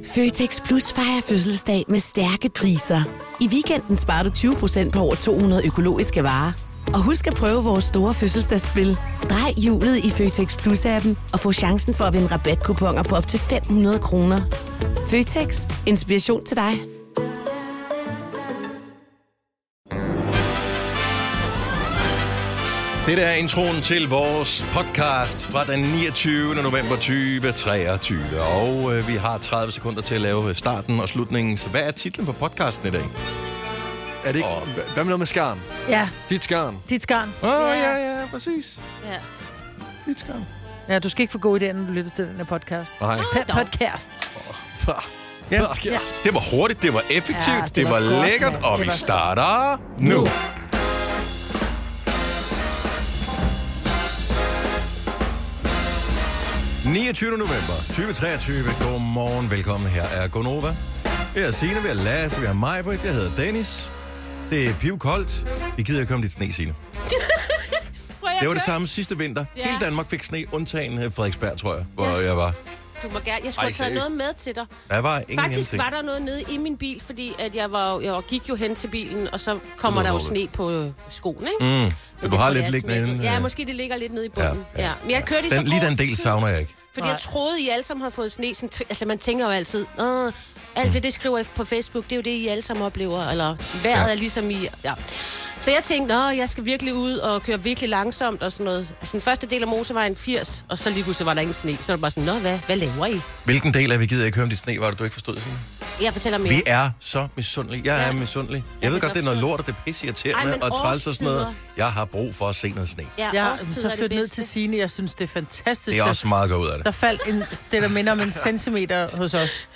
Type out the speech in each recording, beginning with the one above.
Føtex Plus fejrer fødselsdag med stærke priser. I weekenden sparer du 20% på over 200 økologiske varer. Og husk at prøve vores store fødselsdagsspil. Drej hjulet i Føtex Plus-appen og få chancen for at vinde rabatkuponer på op til 500 kroner. Føtex. Inspiration til dig. Det er introen til vores podcast fra den 29. november 2023. Og vi har 30 sekunder til at lave starten og slutningen. Så hvad er titlen på podcasten i dag? Er det ikke... Hvad med noget med skarn? Ja. Dit skarn. Dit skarn. Ja, præcis. Ja. Dit skarn. Ja, du skal ikke få god idé, når du lytter til den her podcast. Nej. Podcast. Ja, det var hurtigt, det var effektivt, Ja, det var godt, lækkert, mand. og Det vi var starter nu. 29. november 2023. Godmorgen, velkommen. Her er Gonova. Her er Signe, vi er Lasse, vi er Majbrit, jeg hedder Dennis. Det er pivkoldt. Vi gider ikke komme dit sne, Signe. Det var det samme sidste vinter. Ja. Hele Danmark fik sne, undtagen Frederiksberg, tror jeg, hvor jeg var. Du må gerne. Jeg skulle have taget noget med til dig. Der var ingen Faktisk var der noget nede i min bil, fordi at jeg gik jo hen til bilen, og så kommer der jo sne på skoen, ikke? Så du har lidt liggende inde. Ja, måske det ligger lidt nede i bunden. Ja. Men jeg kørte i så lige den del savner jeg ikke. Fordi jeg troede, I alle sammen har fået sne. Sådan, altså, man tænker jo altid, alt det skriver på Facebook, det er jo det, I alle sammen oplever. Eller vejret er ligesom I... Ja. Så jeg tænkte, jeg skal virkelig ud og køre virkelig langsomt og sådan noget. Altså den første del af motorvejen 80, og så lige pludselig var der ingen sne. Så var det bare sådan, hvad laver I? Hvilken del af vi gider ikke høre om dit sne, var det du ikke forstod, Signe? Jeg fortæller mere. Vi er så misundelige. Jeg er misundelig. Jeg ved godt, det er noget lort, og det er pisseirriterende og træls og sådan noget. Jeg har brug for at se noget sne. Ja, så flyt ned til Signe. Jeg synes, det er fantastisk. Det er også meget godt ud af det. Der faldt det, der minder om en centimeter hos os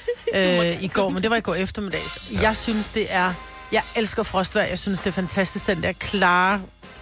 i går, men det var i går eftermiddags. Jeg synes, det er... Jeg elsker frostvejr. Jeg synes, det er fantastisk, den der klare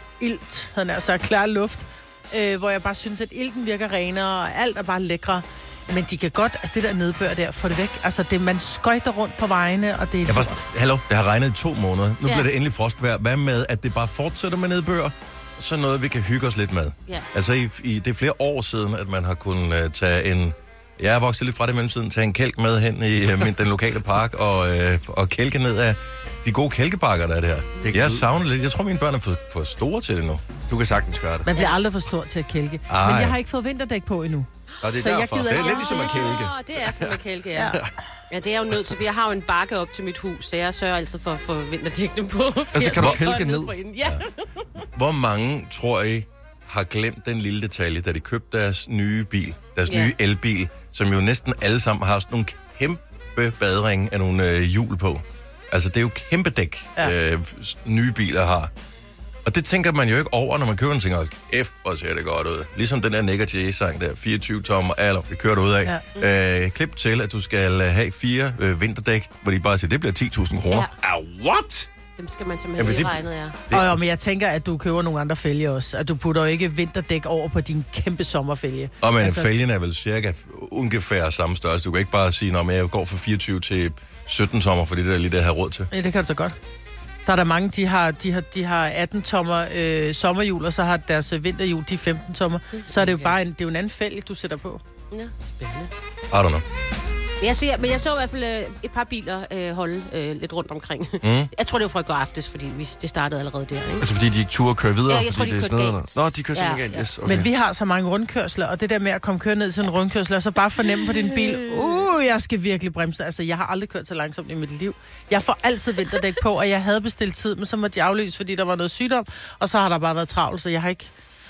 ilt, klare luft, hvor jeg bare synes, at ilten virker renere, og alt er bare lækre. Men de kan godt, altså det der nedbør der, få det væk. Altså det, man skøjter rundt på vejene, og det er hallo, det har regnet i 2 måneder. Nu bliver det endelig frostvejr. Hvad med, at det bare fortsætter med nedbør? Så noget, vi kan hygge os lidt med. Ja. Altså, det er flere år siden, at man har kunnet tage en... Jeg er vokset lidt fra det mellemtiden, tage en kælk med hen i den lokale park og kælke ned af de gode kælkebakker, der er der. Jeg savner lidt. Jeg tror, mine børn er for store til det nu. Du kan sagtens gøre det. Man bliver aldrig for stor til at kælke. Men jeg har ikke fået vinterdæk på endnu. Og det er så derfor. jeg Det er lidt ligesom at kælke. Det er som at kælke, ja. Ja, det er jo nødt til, for jeg har jo en bakke op til mit hus, så jeg sørger altid for at få vinterdækkene på. Altså, kan du kælke ned? Ja. Hvor mange, tror I, har glemt den lille detalje, da de købte deres nye bil, nye elbil, som jo næsten alle sammen har sådan nogle kæmpe badringe af nogle hjul på. Altså, det er jo kæmpe dæk, nye biler har. Og det tænker man jo ikke over, når man køber en ting. Hvor ser det godt ud. Ligesom den der Nick Jay-sang der, 24 tommer, det kører du ud af. Ja. Klip til, at du skal have 4 vinterdæk, hvor de bare siger, det bliver 10.000 kroner. Ja. What? Dem skal man simpelthen lige regne, Men jeg tænker, at du køber nogle andre fælge også. At du putter jo ikke vinterdæk over på din kæmpe sommerfælge. Og men fælgen er vel cirka ungefær samme størrelse. Du kan ikke bare sige, at jeg går fra 24 til 17 tommer, fordi det er lige det, jeg har råd til. Ja, det kan du da godt. Der er der mange, de har 18 tommer sommerhjul, og så har deres vinterhjul, de 15 tommer. Så er det jo bare en anden fælge, du sætter på. Ja, spændende. I don't know. Men jeg så i hvert fald et par biler holde lidt rundt omkring. Jeg tror, det var fra i går aftes, fordi det startede allerede der. Ikke? Altså fordi de ikke turde køre videre? Ja, jeg tror, de kørte galt. Nå, de kørte simpelthen galt, yes. Okay. Men vi har så mange rundkørsler, og det der med at komme køre ned til en rundkørsel, og så bare fornemme på din bil, jeg skal virkelig bremse. Altså, jeg har aldrig kørt så langsomt i mit liv. Jeg får altid vinterdæk på, og jeg havde bestilt tid, men så måtte jeg aflyse, fordi der var noget sygdom, og så har der bare været travlt, så jeg har ikke...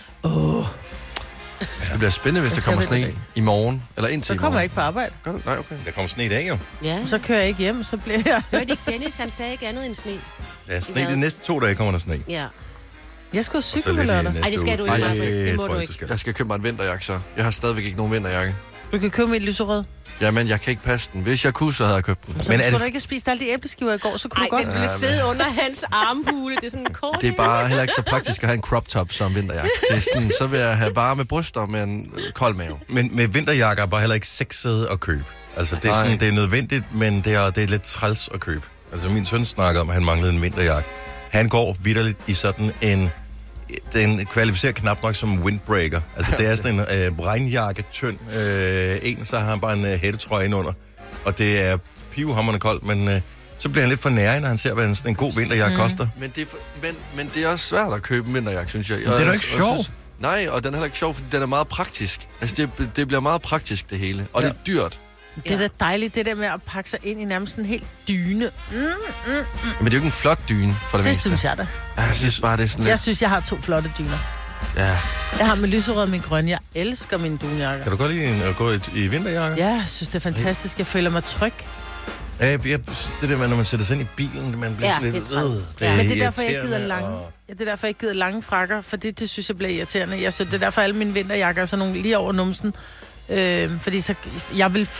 Det bliver spændende, hvis der kommer sne i morgen, eller indtil i morgen. Så kommer jeg ikke på arbejde. Gør det? Nej, okay. Der kommer sne i dag, jo. Ja. Så kører jeg ikke hjem, så bliver jeg... Hørte ikke Dennis, han sagde ikke andet end sne. Ja, sne de næste 2 dage kommer der sne. Ja. Jeg skal cykle på lørdag. Nej, det skal du ikke, det må du ikke. Jeg skal købe mig en vinterjakke, så. Jeg har stadigvæk ikke nogen vinterjakke. Du kan købe mit lyserød. Jamen, jeg kan ikke passe den. Hvis jeg kunne, så havde jeg købt den. Så men du ikke spist alle de æbleskiver i går, så kunne du godt... den ville sidde under hans armhule. Det er sådan en kort. Det er bare heller ikke så praktisk at have en crop top som vinterjakke. Det er sådan, så vil jeg have varme bryster med en kold mave. Men med vinterjakker er bare heller ikke sexet at købe. Altså, det er, sådan, det er nødvendigt, men det er lidt træls at købe. Altså, min søn snakker om, at han manglede en vinterjakke. Han går vitterligt i sådan en... Den kvalificerer knap nok som windbreaker. Altså, det er sådan en regnjakke, tynd en, så har han bare en hættetrøje ind under. og det er pivhamrende koldt, men så bliver han lidt for nærig, når han ser, hvad sådan en god vinterjakke koster. Men det er også svært at købe en vinterjakke, synes jeg. Men det er da ikke sjovt. Nej, og den er heller ikke sjov, fordi den er meget praktisk. Altså, det bliver meget praktisk, det hele. Og det er dyrt. Det er da dejligt, det der med at pakke sig ind i nærmest en helt dyne. Men det er jo ikke en flot dyne, for det meste. Det synes jeg da. Jeg synes bare, det er sådan lidt... Jeg synes, jeg har 2 flotte dyner. Ja. Jeg har med lyserød og min grønne. Jeg elsker mine dunjakker. Kan du godt lide at gå i vinterjakke? Ja, jeg synes, det er fantastisk. Jeg føler mig tryg. Ja, det der med, når man sætter sig ind i bilen, man bliver lidt... det er træls. Det er Men det er derfor, jeg gider irriterende, lange. Ja, det er derfor, jeg gider lange frakker, for det synes jeg bliver irriterende. Jeg synes, det er derfor, alle mine vinterjakker er sådan nogle lige over numsen. Fordi så, jeg vil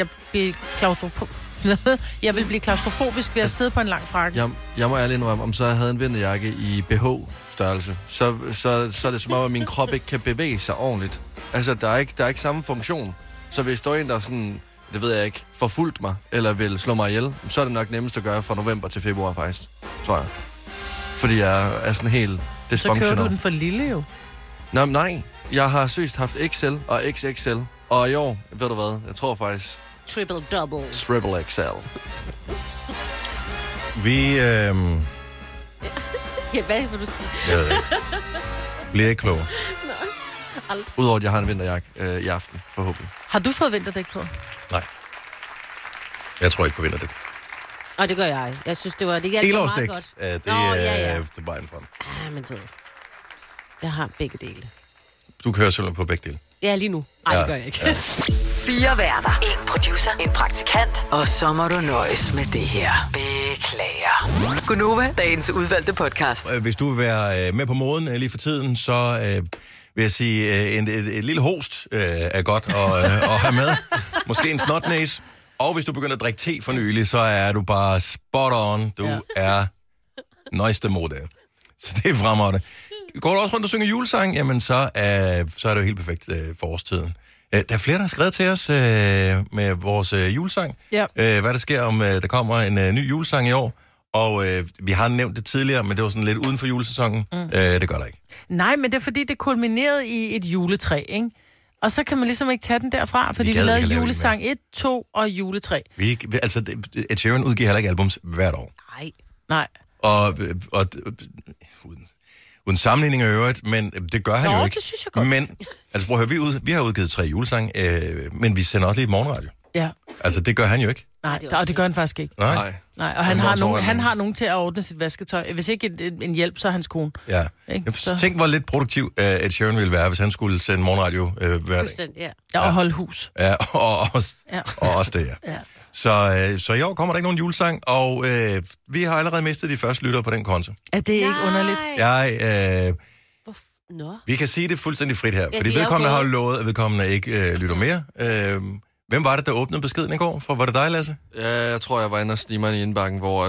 blive klaustrofobisk ved at sidde på en lang frakke. Jeg må ærligt indrømme, om så jeg havde en vinterjakke i BH-størrelse, så er det som om, at min krop ikke kan bevæge sig ordentligt. Altså, der er ikke samme funktion. Så hvis der er en, der sådan, det ved jeg ikke, forfulgt mig, eller vil slå mig ihjel, så er det nok nemmest at gøre fra november til februar faktisk, tror jeg. Fordi jeg er sådan helt dysfunctional. Så kører du den for lille jo. Nå, nej. Jeg har søst haft XL og XXL. Og i år, ved du hvad, jeg tror faktisk... Triple XL. Vi... Ja, hvad vil du sige? Jeg ved ikke. Bliver ikke klogere. Udover at jeg har en vinterjakke i aften, forhåbentlig. Har du fået vinterdæk på? Nej. Jeg tror ikke på vinterdæk. Og det gør jeg. Jeg synes, det hjalp meget Helårsdæk, godt. det Nå, er vejen frem. Ja, men ved jeg har begge dele. Du kører simpelthen på begge dele. Ja, lige nu. Nej, det gør jeg ikke. Ja. 4 værter. 1 producer. En praktikant. Og så må du nøjes med det her. Beklager. Gunova, dagens udvalgte podcast. Hvis du vil være med på moden lige for tiden, så vil jeg sige, et lille host er godt at have med. Måske en snotnæs. Og hvis du begynder at drikke te for nylig, så er du bare spot on. Du er nøjeste mode. Så det er fremragende. Går du også rundt og synger julesang, jamen så er det jo helt perfekt for årstiden. Der er flere, der har skrevet til os med vores julesang. Ja. Hvad der sker, om der kommer en ny julesang i år. Og vi har nævnt det tidligere, men det var sådan lidt uden for julesæsonen. Det gør der ikke. Nej, men det er fordi, det kulminerede i et juletræ, ikke? Og så kan man ligesom ikke tage den derfra, fordi vi lavede julesang 1, 2 og juletræ. Ed Sheeran udgiver heller ikke albums hvert år. Nej. Og uden sammenligning af øvrigt, men det gør han jo ikke. Det synes jeg godt. Men, altså prøv at høre, vi har udgivet 3 julesange, men vi sender også lige et morgenradio. Ja. Altså, det gør han jo ikke. Nej, og det gør han faktisk ikke. Nej. Og han har nogen til at ordne sit vasketøj. Hvis ikke en hjælp, så er hans kone. Ja. Tænk, hvor lidt produktiv Ed Sheeran ville være, hvis han skulle sende morgenradio hver dag. Ja, og holde hus. Ja, og også det, ja. Så i år kommer der ikke nogen julesang, og vi har allerede mistet de første lyttere på den konto. Er det ikke underligt? Vi kan sige det fuldstændig frit her, fordi vedkommende har lovet, at vedkommende ikke lytter mere. Hvem var det, der åbnede beskeden i går? Var det dig, Lasse? Ja, jeg tror, jeg var inde og snige mig i indbakken, hvor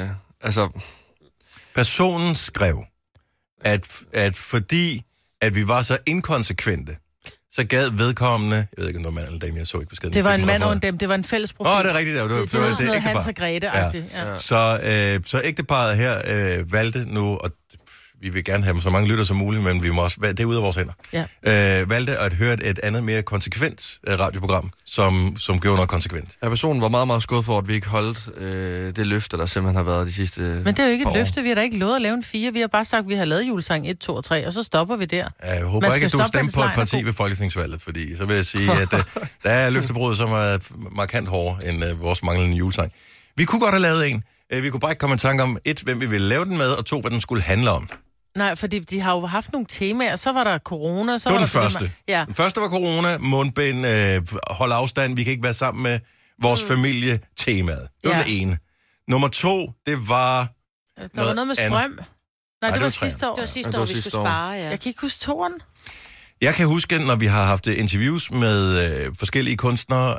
personen skrev, at fordi at vi var så inkonsekvente, så gad vedkommende... Jeg ved ikke, om det var mand eller dame, jeg så ikke beskeden. Det var en mand og en dem, det var en fælles profil. Det er rigtigt. Det var sådan noget Hans og Grete-agtigt. Ja. Så ægteparret her valgte nu, og vi vil gerne have så mange lytter som muligt, men vi må også, det er ude af vores hænder, valgte at høre et andet mere konsekvent radioprogram, som gjorde noget konsekvent. Ja, personen var meget, meget skuffet for, at vi ikke holdt det løfte, der simpelthen har været de sidste Men det er jo ikke et løfte, vi har da ikke lovet at lave en 4. Vi har bare sagt, at vi har lavet julesang 1, 2 og 3, og så stopper vi der. Jeg håber ikke, at du stemmer på et parti ved folketingsvalget, fordi så vil jeg sige, at der er løftebrud, som er markant hårdere end vores manglende julesang. Vi kunne godt have lavet en. Vi kunne bare ikke komme i tanke om, 1, hvem vi ville lave den med, og 2, hvad den skulle handle om. Nej, fordi de har jo haft nogle temaer, så var der corona, så det var var den første. Ja. Den første var corona, mundbind, hold afstand, vi kan ikke være sammen med vores familie, temaet. Det var den ene. Nummer 2, det var... Der var noget med strøm. Nej, det var sidste år. Det var sidste år, vi skulle spare, ja. Jeg kan ikke huske 2'eren. Jeg kan huske, når vi har haft interviews med forskellige kunstnere,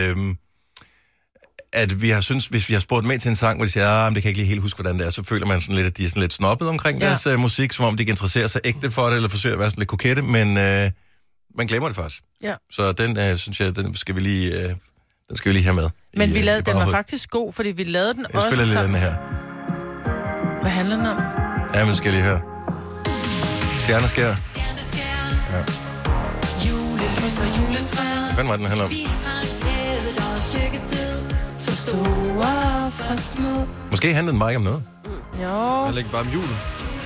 at vi har synes, hvis vi har spurgt med til en sang, hvor de siger, det kan jeg ikke lige helt huske, hvordan det er, så føler man sådan lidt, at de er sådan lidt snobbet omkring deres musik, som om de ikke interesserer sig ægte for det, eller forsøger at være sådan lidt kokette, men man glemmer det faktisk. Ja. Så den, synes jeg, den skal vi lige have med. Men vi lavede, den var faktisk god, fordi vi lavede den også sammen. Jeg spiller lidt den her. Hvad handler den om? Ja, men skal lige høre. Stjerneskær. Ja. Hvad var den handler om? For store, for små. Måske handlede den bare ikke om noget. Jo. Jeg lægger bare om julen.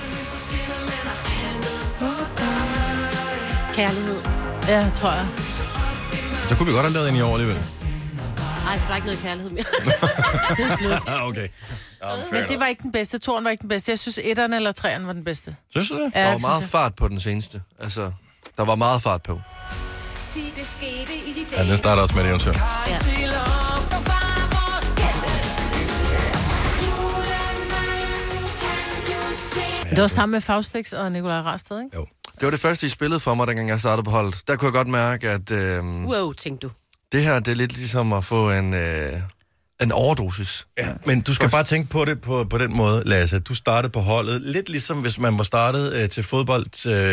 Kærlighed. Ja, tror jeg. Så kunne vi godt have lavet en i år alligevel. Nej, for der er ikke noget kærlighed mere. Det er slut. Okay. Men det var ikke den bedste. Toren var ikke den bedste. Jeg synes, 1'eren eller 3'eren var den bedste. Synes du det? Ja, Der var det meget synes fart på den seneste. Altså, der var meget fart på. Det skete i de Ja, den starter også med et eventyr. Ja. Det var sammen med Faustix og Nikolaj Rasted, ikke? Jo. Det var det første, I spillede for mig, dengang jeg startede på holdet. Der kunne jeg godt mærke, at Wow, tænkte du. det her, det er lidt ligesom at få en overdosis. Ja, men du skal bare tænke på det på den måde, Lasse. Du startede på holdet, lidt ligesom hvis man var startet til fodbold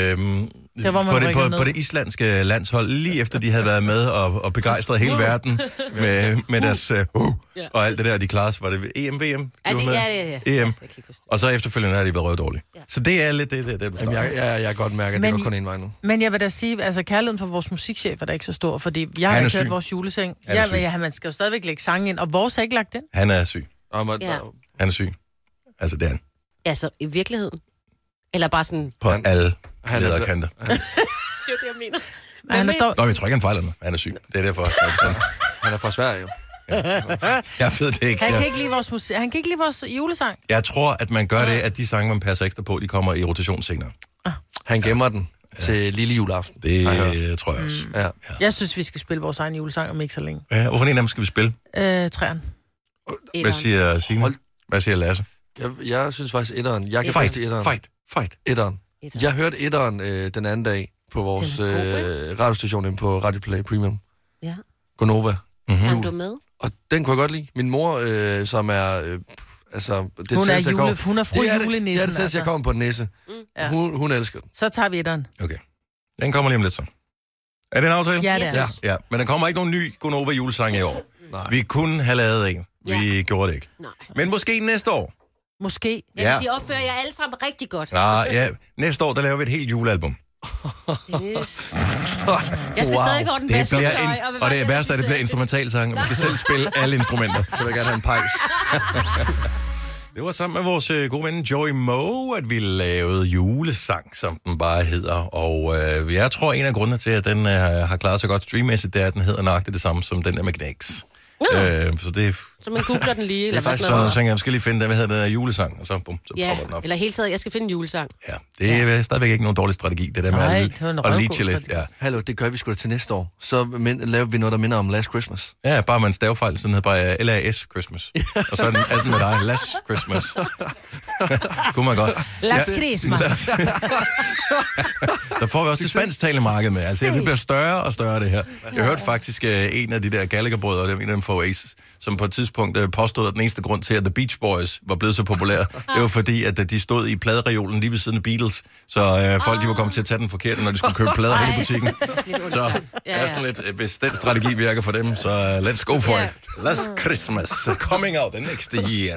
på det islandske landshold, lige efter de havde været med og begejstret hele verden med deres og alt det der, de klarede sig. Var det EM, VM? Ja, EM. Ja, Og så efterfølgende har de været røvdårlige. Ja. Så det er lidt det du Jamen, starter. jeg kan godt mærke, at det går kun en vej nu. Men jeg vil da sige, altså kærligheden for vores musikchef er da ikke så stor, fordi jeg har hørt vores juleseng. Man skal jo stadigvæk lægge sange ind, og vores er ikke lagt ind. Han er syg. Ja. Han er syg. Altså, det er han. Altså, i virkeligheden? Eller bare sådan... På alle lederkanter. Det er det, jeg mener. Han er dog... Nå, vi tror ikke, han fejler noget. Han er syg. Det er derfor. Han er fra Sverige, jo. Jeg ved det ikke. Han kan ikke lide vores musik. Han kan ikke lide vores julesang. Jeg tror, at man gør det, at de sange, man passer ekstra på, de kommer i rotation senere. Han gemmer den til lille juleaften. Det tror jeg også. Ja. Jeg synes, vi skal spille vores egen julesang om ikke så længe. Ja, hvorfor en af dem skal vi spille? 3'eren. Hvad siger Signe? Hvad siger Lasse? Jeg synes faktisk etteren. Jeg kan faktisk etteren. Fight. Etteren. Jeg hørte etteren den anden dag på vores radiostation inde på Radio Play Premium. Ja. Gonova. Har du med? Og den kunne jeg godt lide. Min mor, som er... det Hun er fru julenissen. Ja, det tætteste, jeg kommer på en nisse. Ja. Hun elsker den. Så tager vi etteren. Okay. Den kommer lige om lidt så. Er det en aftale? Ja, det er. Ja, men der kommer ikke nogen ny Gonova julesang i år. Nej. Vi kunne have lavet en. Vi gjorde det ikke. Nej. Men måske næste år. Måske. Jeg vil sige, opfører jeg alle sammen rigtig godt. Næste år, der laver vi et helt julealbum. Yes. Jeg skal stadig gå den bedste tøj. Og det værste er, at det bliver instrumentalsang. Vi skal selv spille alle instrumenter. Så vil jeg gerne have en pejs. Det var sammen med vores gode ven Joey Moe, at vi lavede julesang, som den bare hedder. Og jeg tror, en af grundene til, at den har klaret sig godt streammæssigt, det er, at den hedder nøjagtigt det samme som den der med Knæks. Så man googler den lige. Eller så jeg skal lige finde den, hvad hedder den der julesang, og så, bum, så popper den op. Eller helt taget, jeg skal finde en julesang. Ja, det er stadigvæk ikke nogen dårlig strategi, det der med at leache lidt. Ja. Hallo, det gør vi sgu da til næste år. Så laver vi noget, der minder om Last Christmas. Ja, bare man stavefejl, sådan hedder bare LAS Christmas. Og så er den med dig, Last Christmas. Kunne man godt. Last Christmas. Så får vi også det spansktalende marked med. Altså, det bliver større og større, det her. Jeg hørte faktisk en af de der Gallagher-brødre, en af dem fra Oasis, som på et tidspunkt påstod, at den eneste grund til, at The Beach Boys var blevet så populære, det var fordi, at de stod i pladereolen lige ved siden af Beatles, så folk de var kommet til at tage den forkerte, når de skulle købe plader hen i butikken. Så det er sådan lidt, hvis den strategi virker for dem, så let's go for it. Last Christmas, coming out the next year.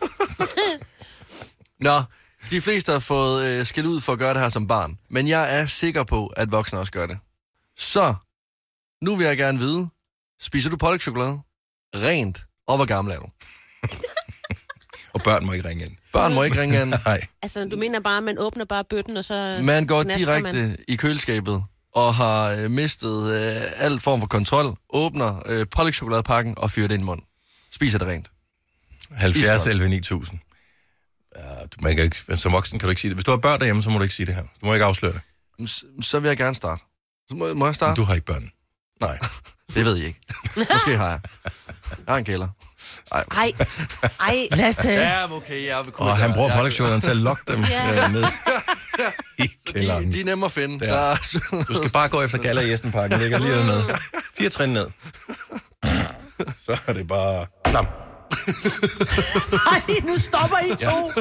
Nå, de fleste har fået skæld ud for at gøre det her som barn, men jeg er sikker på, at voksne også gør det. Så, nu vil jeg gerne vide, spiser du pålægschokolade? Rent. Og hvor gammel er du? Og børn må ikke ringe ind. Børn må ikke ringe ind. Nej. Altså, du mener bare, at man åbner bare bøtten, og så... Man går direkte i køleskabet og har mistet al form for kontrol, åbner pålægschokoladepakken og fyrer det ind i munden. Spiser det rent. 70 11 9000. Ja, man kan ikke, som voksen kan du ikke sige det. Hvis du har børn derhjemme, så må du ikke sige det her. Du må ikke afsløre det. Så vil jeg gerne starte. Så må jeg starte? Men du har ikke børn. Nej. Det ved jeg ikke. Måske har jeg. Jeg har en kælder. Ej. Lasse. Ja, okay, jeg vil kunne. Og han bruger pålægschokolade til at lokke dem ned i kælderen. De er nemme at finde. Ja. Du skal bare gå efter Galla i Estenparken. Ligger lige dernede. 4 trin ned. Så er det bare... Klam. Nej, nu stopper I to.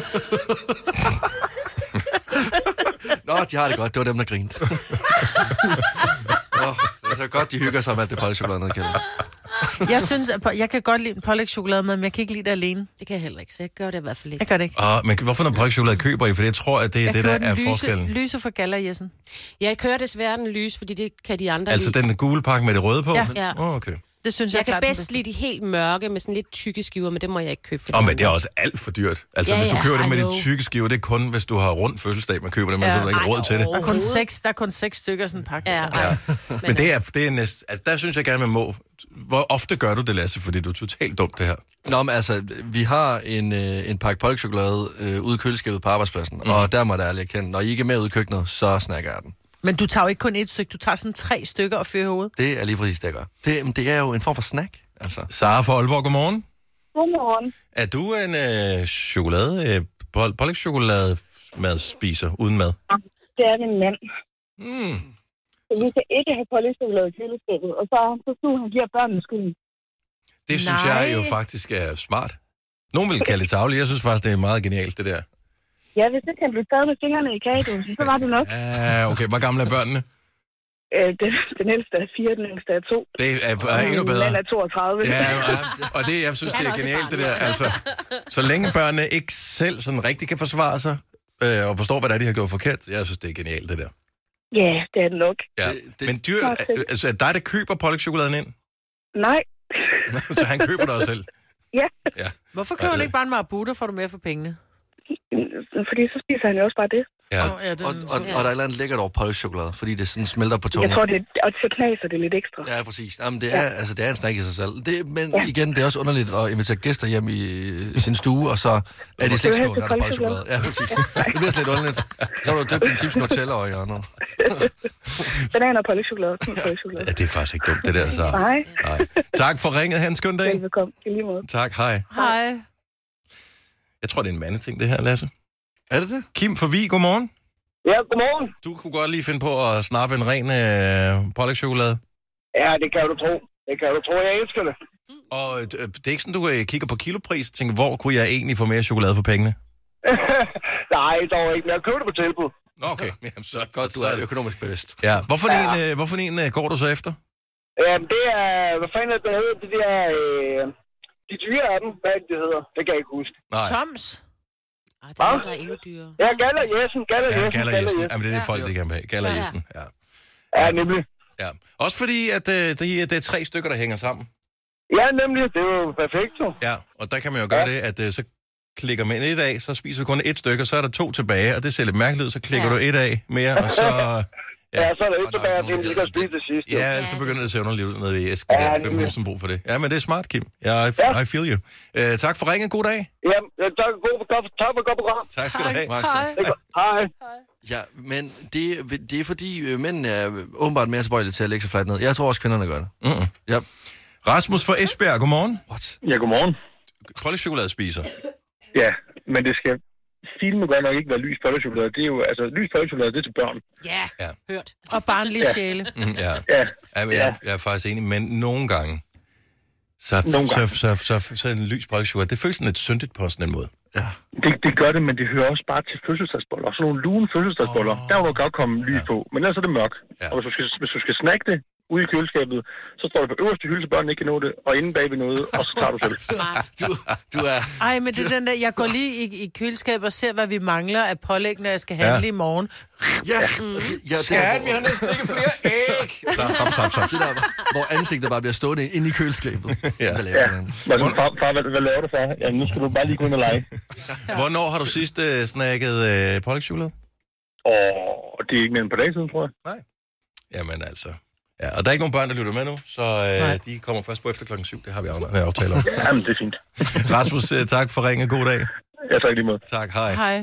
Nå, de har det godt. Det var dem, der grinte. Det er så godt, de hygger sig med alt det pålægschokolade ned i kælderen. Jeg synes, at jeg kan godt lide en pålægschokolade, men jeg kan ikke lide det alene. Det kan jeg heller ikke, så jeg gør det i hvert fald ikke. Jeg gør det ikke. Men hvorfor noget pålægschokolade køber I? For jeg tror, at det er det, der er forskellen. Lyse for Galla, Jessen. Jeg kører desværre den lys, fordi det kan de andre Altså lide. den gule pakke med det røde på? Ja. Okay. Det synes jeg Jeg kan klart den bedst lide de helt mørke med sådan lidt tykke skiver, men det må jeg ikke købe. Men det er også alt for dyrt. Altså, Ja, hvis du ja, køber det med I de know. tykke skiver, det er kun, hvis du har rundt fødselsdag, man køber det med, så er der ikke råd til det. Der er kun 6 stykker sådan en pakke. Ja, Men det er næsten... Altså, der synes jeg gerne, man må... Hvor ofte gør du det, Lasse? Fordi du er totalt dumt, det her. Nå, men altså, vi har en pakke pålægtschokolade ude i køleskabet på arbejdspladsen, og der må der ærligt erkende, når I ikke er med ude i køkkenet, så snakker jeg den. Men du tager jo ikke kun 1 stykke, du tager sådan 3 stykker og fyrer hovedet. Det er lige præcis det, jeg gør. Det er jo en form for snack, altså. Sara fra Aalborg, godmorgen. Godmorgen. Er du en pålægtschokolade-madspiser uden mad? Det er min mand. Mm. Så vi skal ikke have pålægtschokolade i køleskabet, og så skulle han giver børnene skylden. Det synes jeg jo faktisk er smart. Nogen vil kalde det tarveligt. Jeg synes faktisk, det er meget genialt, det der. Ja, hvis det kan blive taget med fingrene i kagedåsen, så var det nok. Okay. Hvor gamle er børnene? Den ældste er 4, den yngste er 2. Det er endnu bedre. Den er 32. Ja, og det, jeg synes, det er genialt, det der. Altså, så længe børnene ikke selv sådan rigtig kan forsvare sig, og forstår, hvad det er, de har gjort forkert, jeg synes, det er genialt, det der. Ja, det er det nok. Ja. Men altså, er dig, der køber pålægtschokoladen ind? Nej. Så han køber det også selv? Ja. Hvorfor køber du ikke bare en Marabuta, får du mere for pengene? Fordi så spiser han jo også bare det. Ja. Og der er et eller andet lækkert over pålægtschokolade, fordi det sådan smelter på tungen. Jeg tror, og så knaser det lidt ekstra. Ja, præcis. Jamen, det er en snack i sig selv. Men igen, det er også underligt at invitere gæster hjem i sin stue, og så er de slet ikke skål, når der er pålægtschokolade. Ja, præcis. Det bliver slet underligt. Så har du døbt din chips Nutella over i hjørnet. Banan og pålægtschokolade. Ja, det er faktisk ikke dumt, det der, så. Nej. Tak for ringet. Ha' en skøn dag. Velkommen. I lige måde. Tak, hej. Hej. Jeg tror, det er en mandeting, det her, Lasse. Er det det? Kim fra Vig, godmorgen. Ja, godmorgen. Du kunne godt lige finde på at snappe en ren pålægtschokolade. Ja, det kan du tro. Jeg elsker det. Og det er ikke sådan, du kigger på kilopris og tænker, hvor kunne jeg egentlig få mere chokolade for pengene? Nej, dog ikke. Jeg køber det på tilbud. Okay, jamen, så Godt, du er økonomisk bevidst. Ja, hvorfor en går du så efter? Jamen, det er... Hvad fanden er det, hedder? Det der... de dyre af dem. Hvad er det, det hedder? Det kan jeg ikke huske. Nej. Toms? Det er noget, der er endnu dyrere. Ja, Galler Jessen. Ja, Galler-Jessen. Jamen, det er det folk, de kan have. Galler-Jessen, ja. Ja, nemlig. Ja. Også fordi, at det er 3 stykker, der hænger sammen. Ja, nemlig. Det er jo perfekt, jo. Ja, og der kan man jo gøre det, at så klikker man et af, så spiser du kun 1 stykke, og så er der 2 tilbage, og det ser lidt mærkeligt ud, så klikker du 1 af mere, og så... Ja, så er der et tilbage, at vi kan spise det sidste. Ja, så begynder det at se underligt ud nede i æsken. Ja, hvem har som brug for det? Ja, men det er smart, Kim. I feel you. Tak for ringen. God dag. Ja, tak for godt program. Tak skal du have. Hej. Ja, men det er fordi mændene er åbenbart mere tilbøjelige til at lægge sig fladt ned. Jeg tror også, kvinderne gør det. Ja. Rasmus fra Esbjerg, godmorgen. What? Ja, godmorgen. Pålægtschokolade-spiser. Ja, men det skal filme godt nok ikke være lys pålægtschokolade. Det er jo, altså, lys pålægtschokolade, det er til børn. Ja, hørt. Og barnlige sjæle. Ja. Jeg er faktisk enig, men nogle gange, så en lys pålægtschokolade, det føles sådan lidt syndigt på sådan en måde. Ja. Det gør det, men det hører også bare til fødselsdagsboller. Og sådan nogle lune fødselsdagsboller, der må godt komme lys på. Men ellers er det mørkt. Ja. Og hvis du skal snakke det ude i køleskabet, så står det på øverste hylde, så børnene ikke kan nå det, og inde bagved noget, og så tager du selv. Smart. Du er... Ej, men det er den der, jeg går lige i køleskabet og ser, hvad vi mangler af pålæg, når jeg skal handle i morgen. Ja, Skat, vi har næsten ikke flere æg. Stop. Det der, hvor ansigtet bare bliver stående inde i køleskabet. Ja. Hvad laver du? Far, hvad laver du så? Ja, nu skal du bare lige gå ind og lege. Hvornår har du sidst snakket pålægtschokolade? Det er ikke mere end et par dage siden, tror jeg. Nej. Jamen altså. Ja, og der er ikke nogen børn, der lytter med nu, så de kommer først på efter 7:00. Det har vi aftalt om. Jamen, det er fint. Rasmus, tak for ringen. God dag. Ja, tak lige måde. Tak, hej. Hej.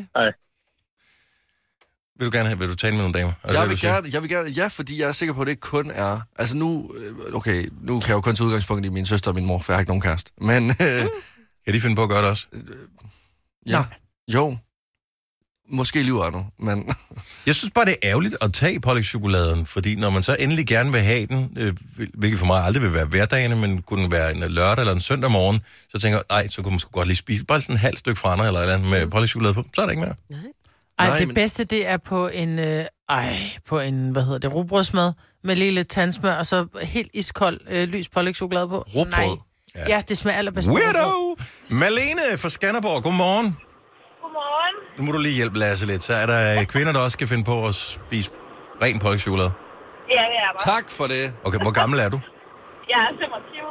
Vil du tale med nogle damer? Jeg vil gerne, ja, fordi jeg er sikker på, at det ikke kun er... Altså nu kan jeg jo kun tage udgangspunkt i min søster og min mor, for jeg har ikke nogen kæreste. Men... Kan de finde på at gøre det også? Ja. Jo. Måske lyver nu, men... Jeg synes bare, det er ærgerligt at tage pålægtschokoladen, fordi når man så endelig gerne vil have den, hvilket for mig aldrig vil være hverdagene, men kunne være en lørdag eller en søndag morgen, så tænker jeg, så kunne man sgu godt lige spise bare sådan en halv stykke frander eller et eller andet med pålægtschokolade på. Så er der ikke mere. Ej, det bedste, det er på en, rugbrødsmad med lille tandsmør, og så helt iskold lys pålægtschokolade på. Rugbrød? Ja, det smager allerbedst. Weirdo! Malene fra Skanderborg, godmorgen. Godmorgen. Nu må du lige hjælpe Lasse lidt. Så er der kvinder, der også skal finde på at spise ren pålægtschokolade. Ja, det er bare. Tak for det. Okay, hvor gammel er du? Jeg er 25.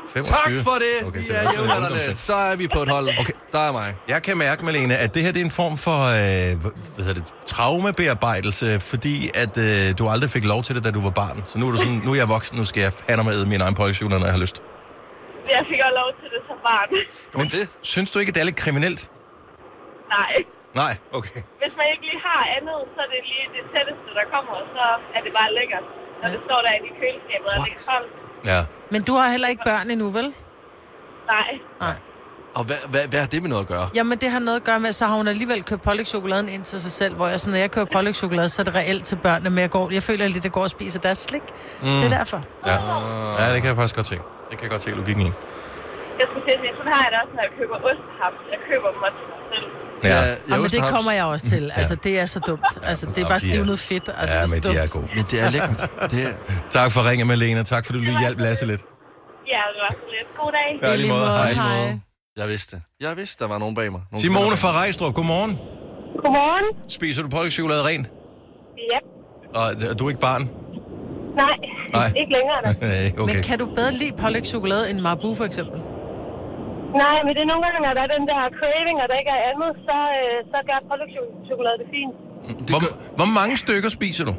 25. Tak for det. Okay, Vi så er det er jævnaldrende. Så er vi på et hold. Okay. Der er mig. Jeg kan mærke, Malene, at det her det er en form for traumebearbejdelse, fordi at du aldrig fik lov til det, da du var barn. Så nu er du sådan, nu er jeg voksen, nu skal jeg have mig æde min egen pålægschokolade, når jeg har lyst. Jeg fik også lov til det som barn. Men synes du ikke, at det er lidt kriminelt? Nej. Nej, okay. Hvis man ikke lige har andet, så er det lige det tætteste, der kommer, og så er det bare lækkert. Når det står der i køleskabet, og det er koldt. Ja. Men du har heller ikke børn endnu, vel? Nej. Og hvad har det med noget at gøre? Jamen, det har noget at gøre med, så har hun alligevel købt pålægtschokoladen ind til sig selv, hvor jeg sådan, når jeg køber pålægtschokolade, så er det reelt til børnene, men jeg føler lidt, at jeg går og spiser deres slik. Det er derfor. Ja, det kan jeg faktisk godt se. Det kan jeg godt se logikken i. Jeg skulle sige, sådan har jeg det også, når jeg køber ostehaps. Jeg køber dem også til mig selv. Ja, men det kommer jeg også til. Altså, det er så dumt. Altså, det er bare stivnet fedt. Altså, ja, men det de er gode. Men det er lækkert. Tak for ringen, Malene. Tak for, at du lige hjalp Lasse lidt. Ja, det var så lidt. God dag. Ja, lige måde. Hej. Jeg vidste, der var nogen bag mig. Simone fra Rejstrup, godmorgen. Godmorgen. Spiser du pålægschokolade ren? Ja. Og du er ikke barn? Nej. Ikke længere da. Okay. Men kan du bedre lide pålægtschokolade end Marabou, for eksempel? Nej, men det er nogle gange, når der er den der craving, og der ikke er andet, så gør pålægschokolade det fint. Hvor mange stykker spiser du? 2-3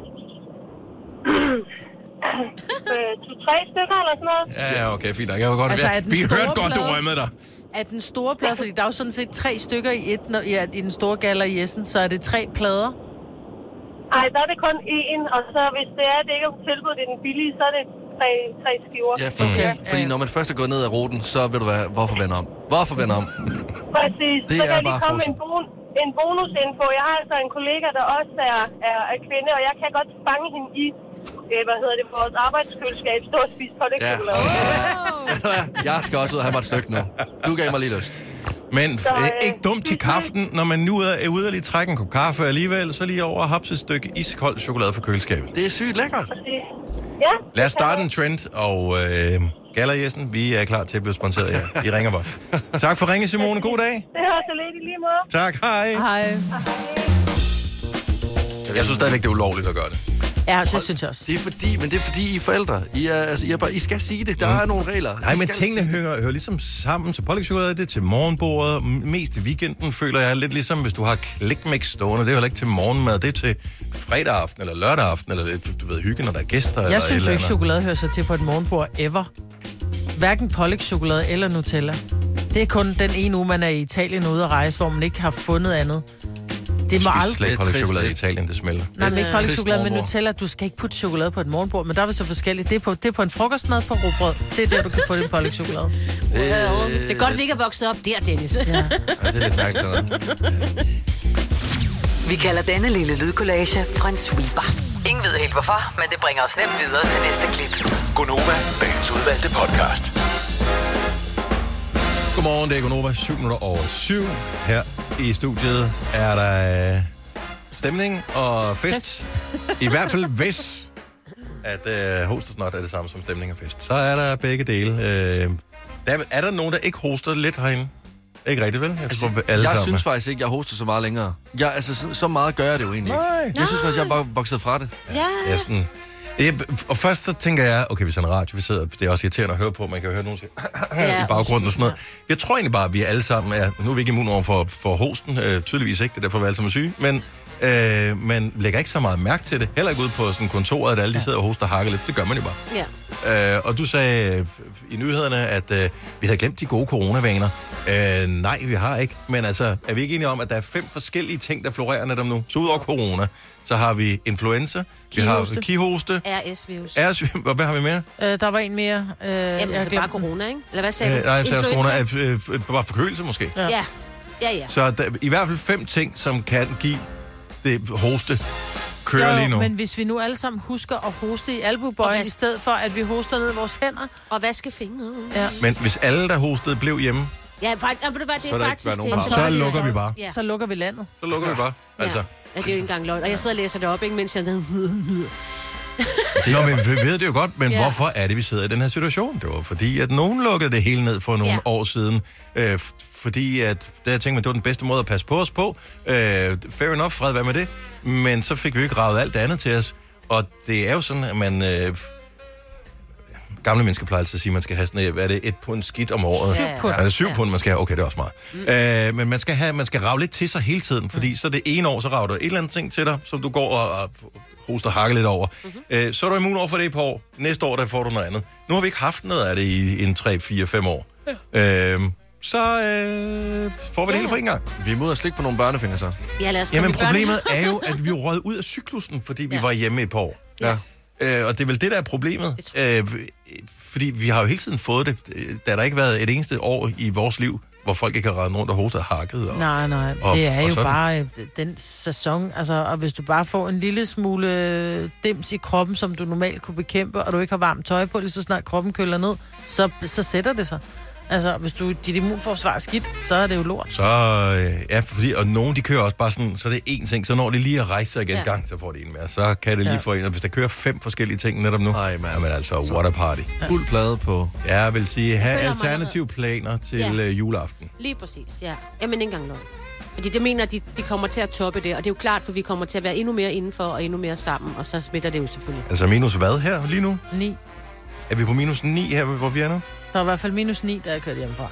stykker eller sådan noget. Ja, okay, fint. Jeg var godt Altså, vi hørte godt, du rømmede dig. Er den store plade, fordi der er jo sådan set 3 stykker i et, i den store galler i Essen, så er det 3 plader? Nej, der er det kun én, og så hvis det er, det ikke er tilbudt, det er den billige, så er det 3 skiver. Ja, fordi når man først er gået ned ad ruten, så vil du være, hvorfor vende om? Hvorfor vende om? Præcis. Det så kan er jeg lige bare komme en bonusinfo. Jeg har altså en kollega, der også er kvinde, og jeg kan godt fange hende i vores arbejdskøleskab, stå og spise pålægschokolade. Jeg skal også ud og have mig et stykke nu. Du gav mig lige lyst. Men ikke dumt til kaffen, når man nu er ude og lige trække en kop kaffe alligevel, så lige over og hapse et stykke iskold chokolade fra køleskabet. Det er sygt lækkert. Ja. Lad os starte en trend, og Galler Jessen, vi er klar til at blive sponsoreret her. I ringer bare. Tak for ringe, Simone. God dag. Det har så lidt i lige måde. Tak, hej. Hej. Jeg synes stadigvæk, det er ulovligt at gøre det. Ja, det synes jeg også. Det er fordi, I er forældre. I skal sige det. Der er nogle regler. Nej, men tingene hører ligesom sammen til pålægschokolade, det er til morgenbordet. Mest i weekenden føler jeg lidt ligesom, hvis du har klikmix stående. Det er jo ikke til morgenmad, det er til fredag aften eller lørdag aften, eller du ved, hygge, når der er gæster. Jeg eller synes jo ikke, andet. chokolade hører sig til på et morgenbord ever. Hverken pålægschokolade eller Nutella. Det er kun den ene uge, man er i Italien ude at rejse, hvor man ikke har fundet andet. Det må aldrig... Slet pålægschokolade i Italien, det smelter. Nej, men ikke pålægschokolade med Nutella. Du skal ikke putte chokolade på et morgenbord, men der er vi så forskelligt. Det er på en frokostmad på rugbrød. Det er der, du kan få din pålægschokolade. Det er godt, vi ikke er vokset op der, Dennis. Ja, det er lidt mærkeligt. Vi kalder denne lille lydkollage en sweeper. Ingen ved helt hvorfor, men det bringer os nemt videre til næste klip. Gonova, dagens udvalgte podcast. Godmorgen, det er Gonova, 7:07. Her i studiet er der stemning og fest. I hvert fald hvis at hostesnot er det samme som stemning og fest. Så er der begge dele. Er der nogen, der ikke hoster lidt herinde? Ikke rigtigt, vel? Jeg synes faktisk ikke, jeg hoster så meget længere. Så meget gør jeg det jo egentlig ikke. Jeg synes faktisk, jeg er bare vokset fra det. Ja. Sådan. Og først så tænker jeg, okay, hvis er en radio, vi sidder, det er også irriterende at høre på, man kan høre nogen sige i baggrunden og sådan noget. Jeg tror egentlig bare, at vi alle sammen er, nu er vi ikke immun over for hosten, tydeligvis ikke, det er derfor, vi alle sammen er syge, men man lægger ikke så meget mærke til det. Heller ikke ud på sådan kontoret, at alle de sidder og hoster og hakker lidt, det gør man jo bare. Ja. Og du sagde i nyhederne, at vi havde glemt de gode coronavaner. Nej, vi har ikke. Men altså, er vi ikke enige om, at der er 5 forskellige ting, der florerer netop nu? Så ud over corona, så har vi influenza, vi har kihoste, RS-virus. og hvad har vi mere? Der var en mere. Jamen, altså bare corona, ikke? Eller hvad sagde du? Nej, jeg sagde også corona. Bare forkølelse måske. Ja. Så der, i hvert fald 5 ting, som kan give det hoste, kører lige nu. Men hvis vi nu alle sammen husker at hoste i albubøjen, i stedet for, at vi hoster ned i vores hænder. Og vaske fingre. Ja. Men hvis alle, der hostede, blev hjemme, ja, faktisk, det er faktisk det. Så lukker vi bare. Ja. Så lukker vi landet. Så lukker vi bare. Altså. Ja, det er jo ikke engang løgn. Og jeg sidder og læser det op, ikke, mens jeg... Nå, men vi ved det jo godt, men hvorfor er det, vi sidder i den her situation? Det var fordi, at nogen lukkede det hele ned for nogle år siden. Fordi at, der tænkte man, det var den bedste måde at passe på os på. Fair enough, fred, hvad med det? Men så fik vi jo ikke ravet alt det andet til os. Og det er jo sådan, at man... gamle mennesker plejer altid at sige, at man skal have sådan, hvad er det, 1 pund skidt om året? 7 pund. Ja, 7 pund, man skal have. Okay, det er også meget. Men man skal rave lidt til sig hele tiden, fordi så det ene år, så rager du et eller andet ting til dig, som du går og hoster hakker lidt over. Så er du immun over for det et par år. Næste år, der får du noget andet. Nu har vi ikke haft noget af det i en 3, 4, 5 år. Så får vi det hele på en gang. Vi er imod at slikke på nogle børnefingre, så. Ja, lad os Jamen, problemet er jo, at vi er røget ud af cyklusen, fordi vi var hjemme et par år. Ja. Og det er vel det, der er problemet. Fordi vi har jo hele tiden fået det. Der har der ikke været et eneste år i vores liv, hvor folk ikke har rendt rundt og hostet hakket. Nej, det er jo bare den sæson. Altså, og hvis du bare får en lille smule dims i kroppen, som du normalt kunne bekæmpe, og du ikke har varmt tøj på, lige så snart kroppen køler ned, så sætter det sig. Altså, hvis dit immunforsvar er skidt, så er det jo lort. Så, fordi, og nogen, de kører også bare sådan, så det er én ting, så når de lige at rejse sig igen gang, så får de en mere. Så kan det lige få en, og hvis der kører 5 forskellige ting netop nu, jamen altså, what a party. Fuld plade på. Ja, jeg vil sige, have alternative planer til juleaften. Lige præcis, ja. Jamen, ikke engang løgn. Fordi det mener, at de kommer til at toppe det, og det er jo klart, for vi kommer til at være endnu mere indenfor og endnu mere sammen, og så smitter det jo selvfølgelig. Altså minus hvad her lige nu? 9. Er vi på minus 9 her, hvor vi er nu? Der var i hvert fald minus 9, da jeg kørte hjemmefra.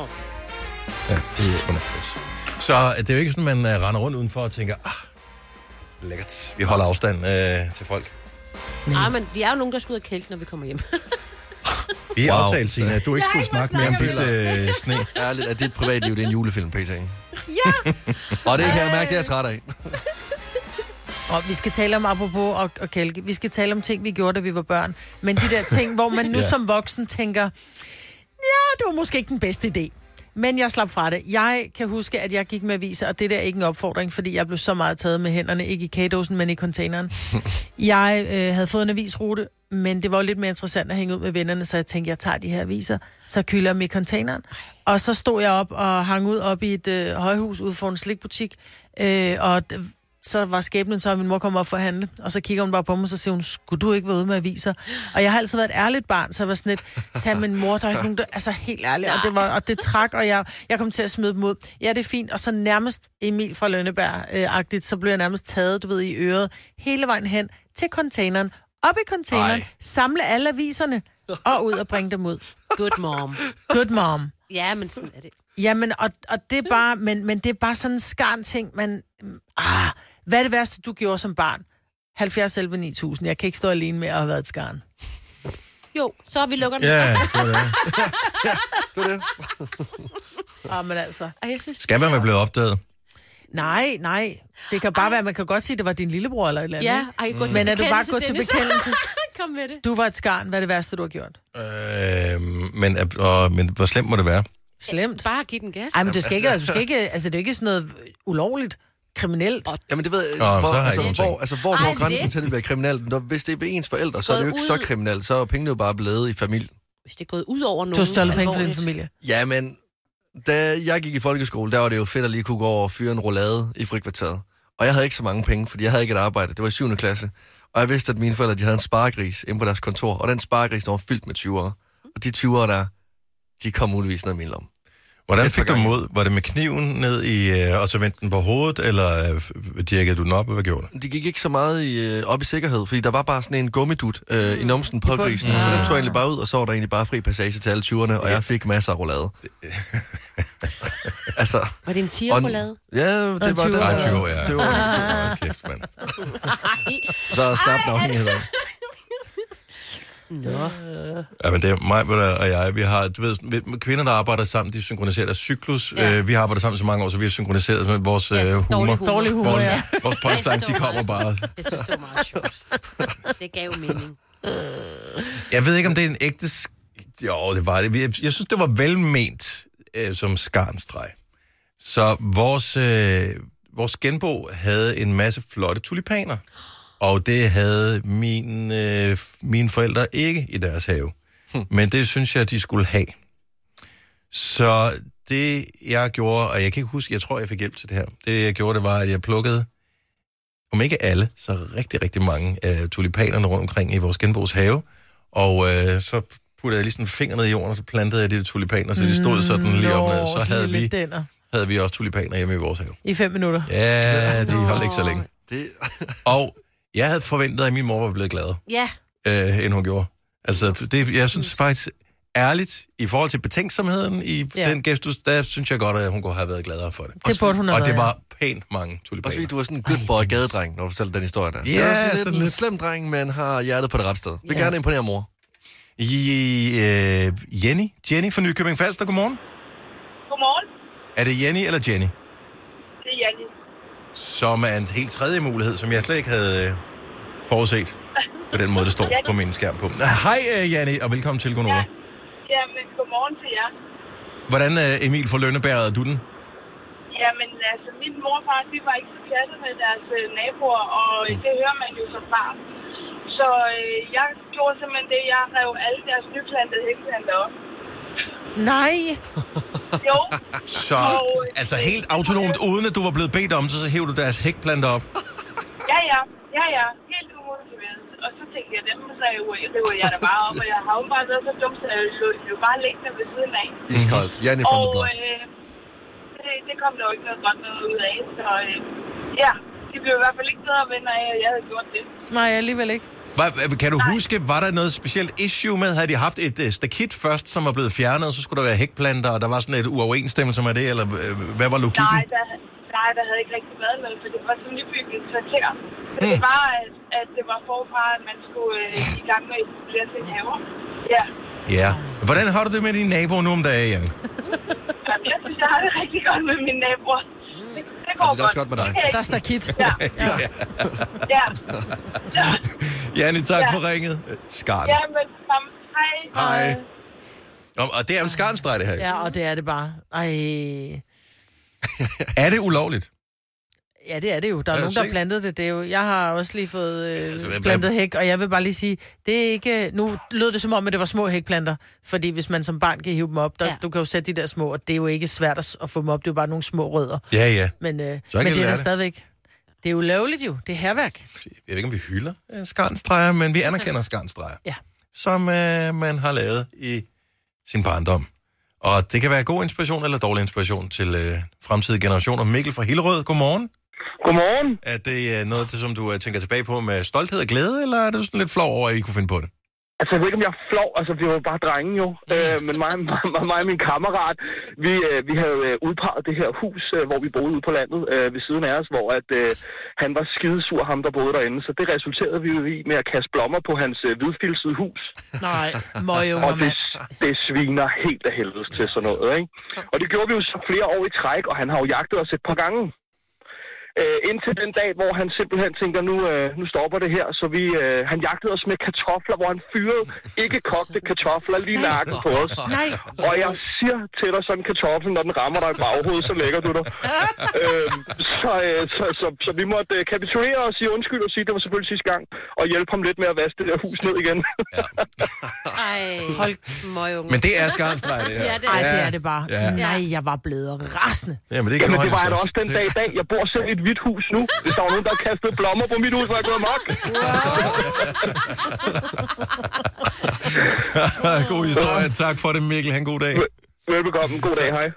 Ja, det er sgu nok også. Så det er jo ikke sådan, man render rundt udenfor og tænker, lækkert, vi holder afstand til folk. Nej, men vi er jo nogen, der skal ud og kælke, når vi kommer hjem. Vi er aftalt, Signe, at du ikke skulle snakke mere om dit sne. Ærligt, at dit privatliv, det er en julefilm, PT. Ja! Og det kan jeg mærke, det er jeg træt af. Og vi skal tale om, apropos og kælke, vi skal tale om ting, vi gjorde, da vi var børn. Men de der ting, hvor man nu som voksen tænker, ja, det var måske ikke den bedste idé. Men jeg slap fra det. Jeg kan huske, at jeg gik med aviser, og det der er ikke en opfordring, fordi jeg blev så meget taget med hænderne, ikke i kagedåsen, men i containeren. Jeg havde fået en avisrute, men det var jo lidt mere interessant at hænge ud med vennerne, så jeg tænkte, jeg tager de her aviser, så kylder dem i containeren. Og så stod jeg op og hang ud op i et højhus ude for en slikbutik, og så var skæbnen så, at min mor kom op for at handle, og så kigger hun bare på mig, og så siger hun, skulle du ikke være ude med aviser? Og jeg har altid været et ærligt barn, så jeg var sådan lidt, sagde min mor, der er ikke nogen, der, altså helt ærligt, og det trak, og jeg kom til at smide dem ud. Ja, det er fint, og så nærmest Emil fra Lønneberg-agtigt, så blev jeg nærmest taget, du ved, i øret, hele vejen hen til containeren, op i containeren, samle alle aviserne, og ud og bringe dem ud. Good mom. Good mom. Ja, men sådan er det. Jamen, og det er bare, men det er bare sådan en skarn ting, man... hvad er det værste, du gjorde som barn? 70 11 9000. Jeg kan ikke stå alene med at have været et skarn. Jo, så har vi lukket den. Ja, det var det. Det er det. Men altså... Skal man være blevet opdaget? Nej. Det kan bare være, man kan godt sige, at det var din lillebror eller et eller andet. Ja, men er du bare gået til bekendelse? Kom med det. Du var et skarn. Hvad er det værste, du har gjort? Men hvor slemt må det være? Slemt? Bare giv den gas. Ej, men du skal ikke, altså det er ikke sådan noget ulovligt, kriminelt. Jamen det ved jeg, hvor går grænsen til, at det bliver kriminelt? Hvis det er ved ens forældre, så er det jo ikke så kriminelt. Så er pengene jo bare blevet i familie. Hvis det er gået ud over nogen. Du har stjålet penge for din familie. Ja, men da jeg gik i folkeskole, der var det jo fedt at lige kunne gå over og fyre en roulade i frikvarteret. Og jeg havde ikke så mange penge, fordi jeg havde ikke et arbejde. Det var i 7. klasse. Og jeg vidste, at mine forældre de havde en sparegris inde på deres kontor. Og den sparegris, der var fyldt med 20'ere. Og de 20'ere der, de kom muligvis ned i min lomme. Hvordan fik du mod? Var det med kniven ned i, og så vendte den på hovedet, eller dirkede du den op, hvad gjorde du? De gik ikke så meget op i sikkerhed, fordi der var bare sådan en gummidut i numsen på grisen, så den tog jeg egentlig bare ud, og så var der egentlig bare fri passage til alle 20'erne, og jeg fik masser af roulade. Altså, var det en tigerroulade? Ja, det var den. Nej, 20 år, ja. Det var kæft, mand. Så er skarpt afhængighed. Ja, men det er mig og jeg, vi har, du ved, kvinder, der arbejder sammen, de synkroniserer deres cyklus. Ja. Vi har arbejdet sammen så mange år, så vi har synkroniseret med vores humor. Dårlig humor, ja. Vores punchline, de kommer bare. Jeg synes, det var meget sjovt. Det gav mening. Jeg ved ikke, om det er en ægte... Jo, det var det. Jeg synes, det var velment som skarnstreg. Så vores genbo havde en masse flotte tulipaner. Og det havde mine forældre ikke i deres have. Men det synes jeg, de skulle have. Så det, jeg gjorde, og jeg kan ikke huske, jeg tror, jeg fik hjælp til det her. Det, jeg gjorde, det var, at jeg plukkede, om ikke alle, så rigtig, rigtig mange af tulipanerne rundt omkring i vores genbos have. Og så puttede jeg lige sådan fingre ned i jorden, og så plantede jeg de tulipaner, så de stod sådan lige op ned. Så havde vi også tulipaner hjemme i vores have. I 5 minutter? Ja, de holdt ikke så længe. Og jeg havde forventet, at min mor var blevet glad, end hun gjorde. Altså, jeg synes faktisk ærligt, i forhold til betænksomheden i den gestus, der synes jeg godt, at hun kunne have været gladere for det. Det burde hun have været, og det været, var pænt mange tulipaner. Og så du var sådan en good boy gadedreng, når du fortalte den historie der. Ja, sådan lidt en slem dreng, men har hjertet på det rette sted. Vil gerne imponere mor. Jenny fra Nykøbing Falster, godmorgen. Godmorgen. Er det Jenny eller Jenny? Det er Jenny. Som er en helt tredje mulighed, som jeg slet ikke havde forudset. På den måde, det står på min skærm på. Hej, Jenny, og velkommen til Gonova. Jamen, godmorgen til jer. Hvordan, Emil, for lønnebærede du den? Jamen, altså, min morfar, de var ikke så pjattet med deres naboer, og det hører man jo som barn. Så jeg gjorde simpelthen det, jeg rev alle deres nyplantede hækplanter op. Nej! Jo. Så, altså helt autonomt, uden at du var blevet bedt om, så hæv du deres hækplanter op? Ja. Helt umotiveret. Og så tænkte jeg, dem så river jeg da bare op, og jeg har jo bare været så dumt, så jeg jo bare liggende ved siden af. Iskoldt. Janne from the block. Det kom der jo ikke noget godt noget ud af, så de blev i hvert fald ikke bedre venner af, at jeg havde gjort det. Nej, alligevel ikke. Kan du huske, var der noget specielt issue med? Havde de haft et stakit først, som var blevet fjernet, og så skulle der være hækplanter, og der var sådan et uoverensstemmelse med det, eller hvad var logikken? Nej, der havde ikke rigtig været noget, for det var sådan nybygget kvarter. Så det var, at det var forfra, at man skulle i gang med at etablere sin haver. Ja. Hvordan har du det med dine naboer nu om dagen, Janne? Jamen, jeg synes, jeg har det rigtig godt med mine naboer. Det går det er også godt med dig. Der er stakit. Ja. Janne, tak for ringet. Skarn. Ja, men hej. Og det er jo en skarnstreg, det her. Ja, og det er det bare. Er det ulovligt? Ja, det er det jo. Der er nogen, der har plantet det. Det er jo, jeg har også lige fået plantet hæk, og jeg vil bare lige sige, det er ikke... Nu lød det som om, at det var små hækplanter, fordi hvis man som barn kan hive dem op, du kan jo sætte de der små, og det er jo ikke svært at få dem op, det er jo bare nogle små rødder. Ja. Men det er der stadigvæk... Det er jo lovligt jo. Det er hærværk. Jeg ved ikke, om vi hylder skarnstreger, men vi anerkender skarnstreger. Ja. Som man har lavet i sin barndom. Og det kan være god inspiration eller dårlig inspiration til fremtidige generationer. Mikkel fra Hillerød, godmorgen. Godmorgen. Er det noget, som du tænker tilbage på med stolthed og glæde, eller er du sådan lidt flov over, at I kunne finde på det? Altså, jeg ved ikke, om jeg er flov. Altså, vi var jo bare drenge jo. Men mig og min kammerat, vi havde udpeget det her hus, hvor vi boede ude på landet ved siden af os, hvor at, han var skidesur, ham der boede derinde. Så det resulterede vi jo i med at kaste blommer på hans hvidfilsede hus. Nej, og det sviner helt af helvedes til sådan noget, ikke? Og det gjorde vi jo så flere år i træk, og han har jo jagtet os et par gange. Indtil den dag, hvor han simpelthen tænker, nu stopper det her. Så han jagtede os med kartofler, hvor han fyrede ikke kogte kartofler lige nakken på os. Nej. Og jeg siger til dig, sådan en kartoffel, når den rammer dig i baghovedet, så lægger du dig. Så vi måtte kapitulere og sige undskyld og sige, det var selvfølgelig sidste gang. Og hjælpe ham lidt med at vaske det der hus ned igen. Men det er skarnstreg, det her. Nej, det er det bare. Ja. Nej, jeg var blevet rasende. Jamen, det var jeg da også den dag i dag. Jeg bor selv i et hvidt hus nu. Hvis der var nogen, der kastede blommer på mit hus, så er jeg gået amok. God historie. Tak for det, Mikkel. Ha' en god dag. Velbekomme. God dag. Hej.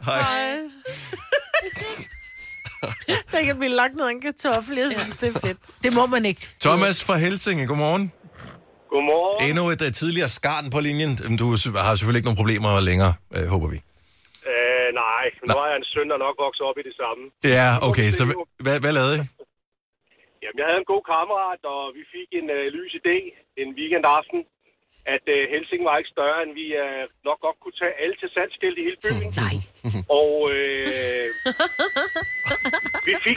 Tænk at blive lagt ned af en kartoffel. Jeg synes, det er fedt. Det må man ikke. Thomas fra Helsinge, godmorgen. Godmorgen. Endnu et tidligere skarn på linjen. Du har selvfølgelig ikke nogen problemer længere, håber vi. Nej, nu har jeg en søn, der nok vokset op i det samme. Ja, okay, så hvad lavede I? Jamen, jeg havde en god kammerat, og vi fik en lys idé en weekendaften, at Helsing var ikke større, end vi nok godt kunne tage alle til salgsskilt i hele byen. Nej. Og vi fik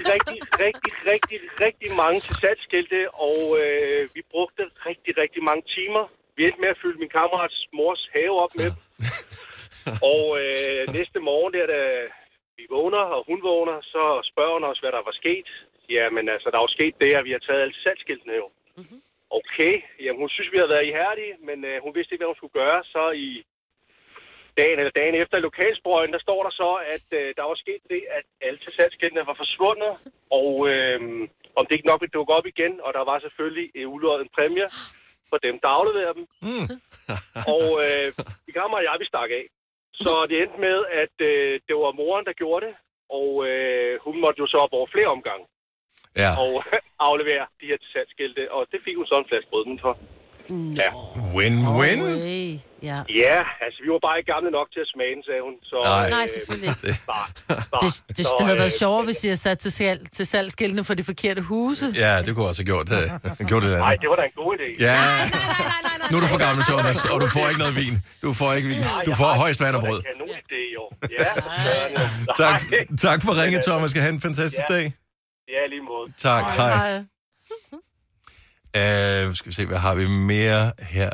rigtig mange til salgsskilte, og vi brugte rigtig mange timer. Vi endte med at fylde min kammerats mors have op med. Og næste morgen, da vi vågner, og hun vågner, så spørger hun os, hvad der var sket. Jamen altså, der var sket det, at vi har taget alle salgsskiltene jo. Mm-hmm. Okay, jamen hun synes, vi har været ihærdige, men hun vidste ikke, hvad hun skulle gøre. Så i dagen efter i lokalsprøjten, der står der så, at der var sket det, at alle salgsskiltene var forsvundet. Og om det ikke nok ville dukke op igen, og der var selvfølgelig udløjet en præmie for dem, der afleverer dem. Mm. Og min kammer og jeg, vi stak af. Så det endte med, at det var moren, der gjorde det, og hun måtte jo så op over flere omgange. Ja. Og aflevere de her salgsskilte, og det fik hun så en flaske rødvin for. Ja. Win-win. Ja. Ja, altså vi var bare ikke gamle nok til at smage den, sagde hun. Så, Nej, selvfølgelig ikke. Det havde været sjovere, hvis I havde sat til salgsskiltene for de forkerte huse. Ja, det kunne også have gjort det. Nej, det var da en god idé. Ja. Nej. Nu er du for gammel, Thomas, og du får ikke noget vin. Du får ikke vin. Du får højst vand og brød. Det var en idé, jo. Ja. Tak for ringe, Thomas. Skal have en fantastisk dag. Ja, lige måde. Tak, hej. Skal vi se, hvad har vi mere her?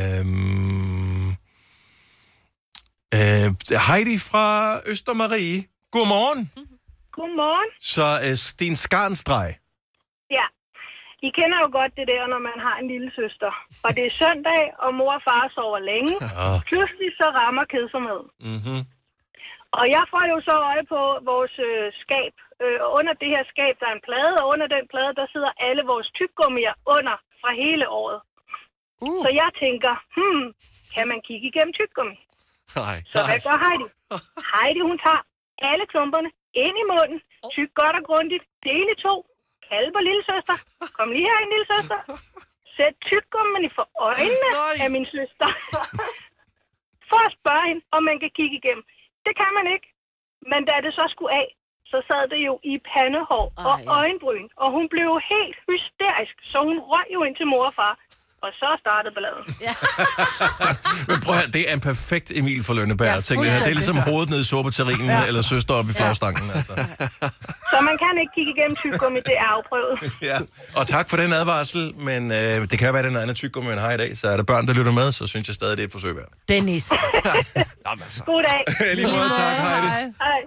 Heidi fra Østermarie. Godmorgen. Godmorgen. Så det er en skarnstreg. Ja. I kender jo godt det der, når man har en lille søster. Og det er søndag, og mor og far sover længe. Pludselig så rammer kedsomheden. Mm-hmm. Og jeg får jo så øje på vores skab. Og under det her skab, der er en plade, og under den plade, der sidder alle vores tyggegummier under fra hele året. Så jeg tænker, kan man kigge igennem tyggegummi? Så hvad gør Heidi? Heidi, hun tager alle klumperne ind i munden, tyk godt og grundigt, del i 2, kalper lille søster, kom lige her, lille søster, sæt tyggegummi for øjnene af min søster, for at spørge hende, om man kan kigge igennem. Det kan man ikke, men da det så skulle af, så sad det jo i pandehår og øjenbryn, og hun blev helt hysterisk, så hun røg jo ind til mor og far. Og så startede balladen. Ja. Men prøv at, det er en perfekt Emil fra Lønneberg. Ja, det er ligesom hovedet ned i suppeterrinen, eller søster op i flagstangen. Altså. Så man kan ikke kigge igennem tyggegummi, det er afprøvet. Ja, og tak for den advarsel, men det kan være, det er noget andet tyggegummi, man har i dag. Så er der børn, der lytter med, så synes jeg stadig, det er et forsøg værd. Dennis. Jamen, altså. God dag. Lige måde, tak, Heidi. Hej.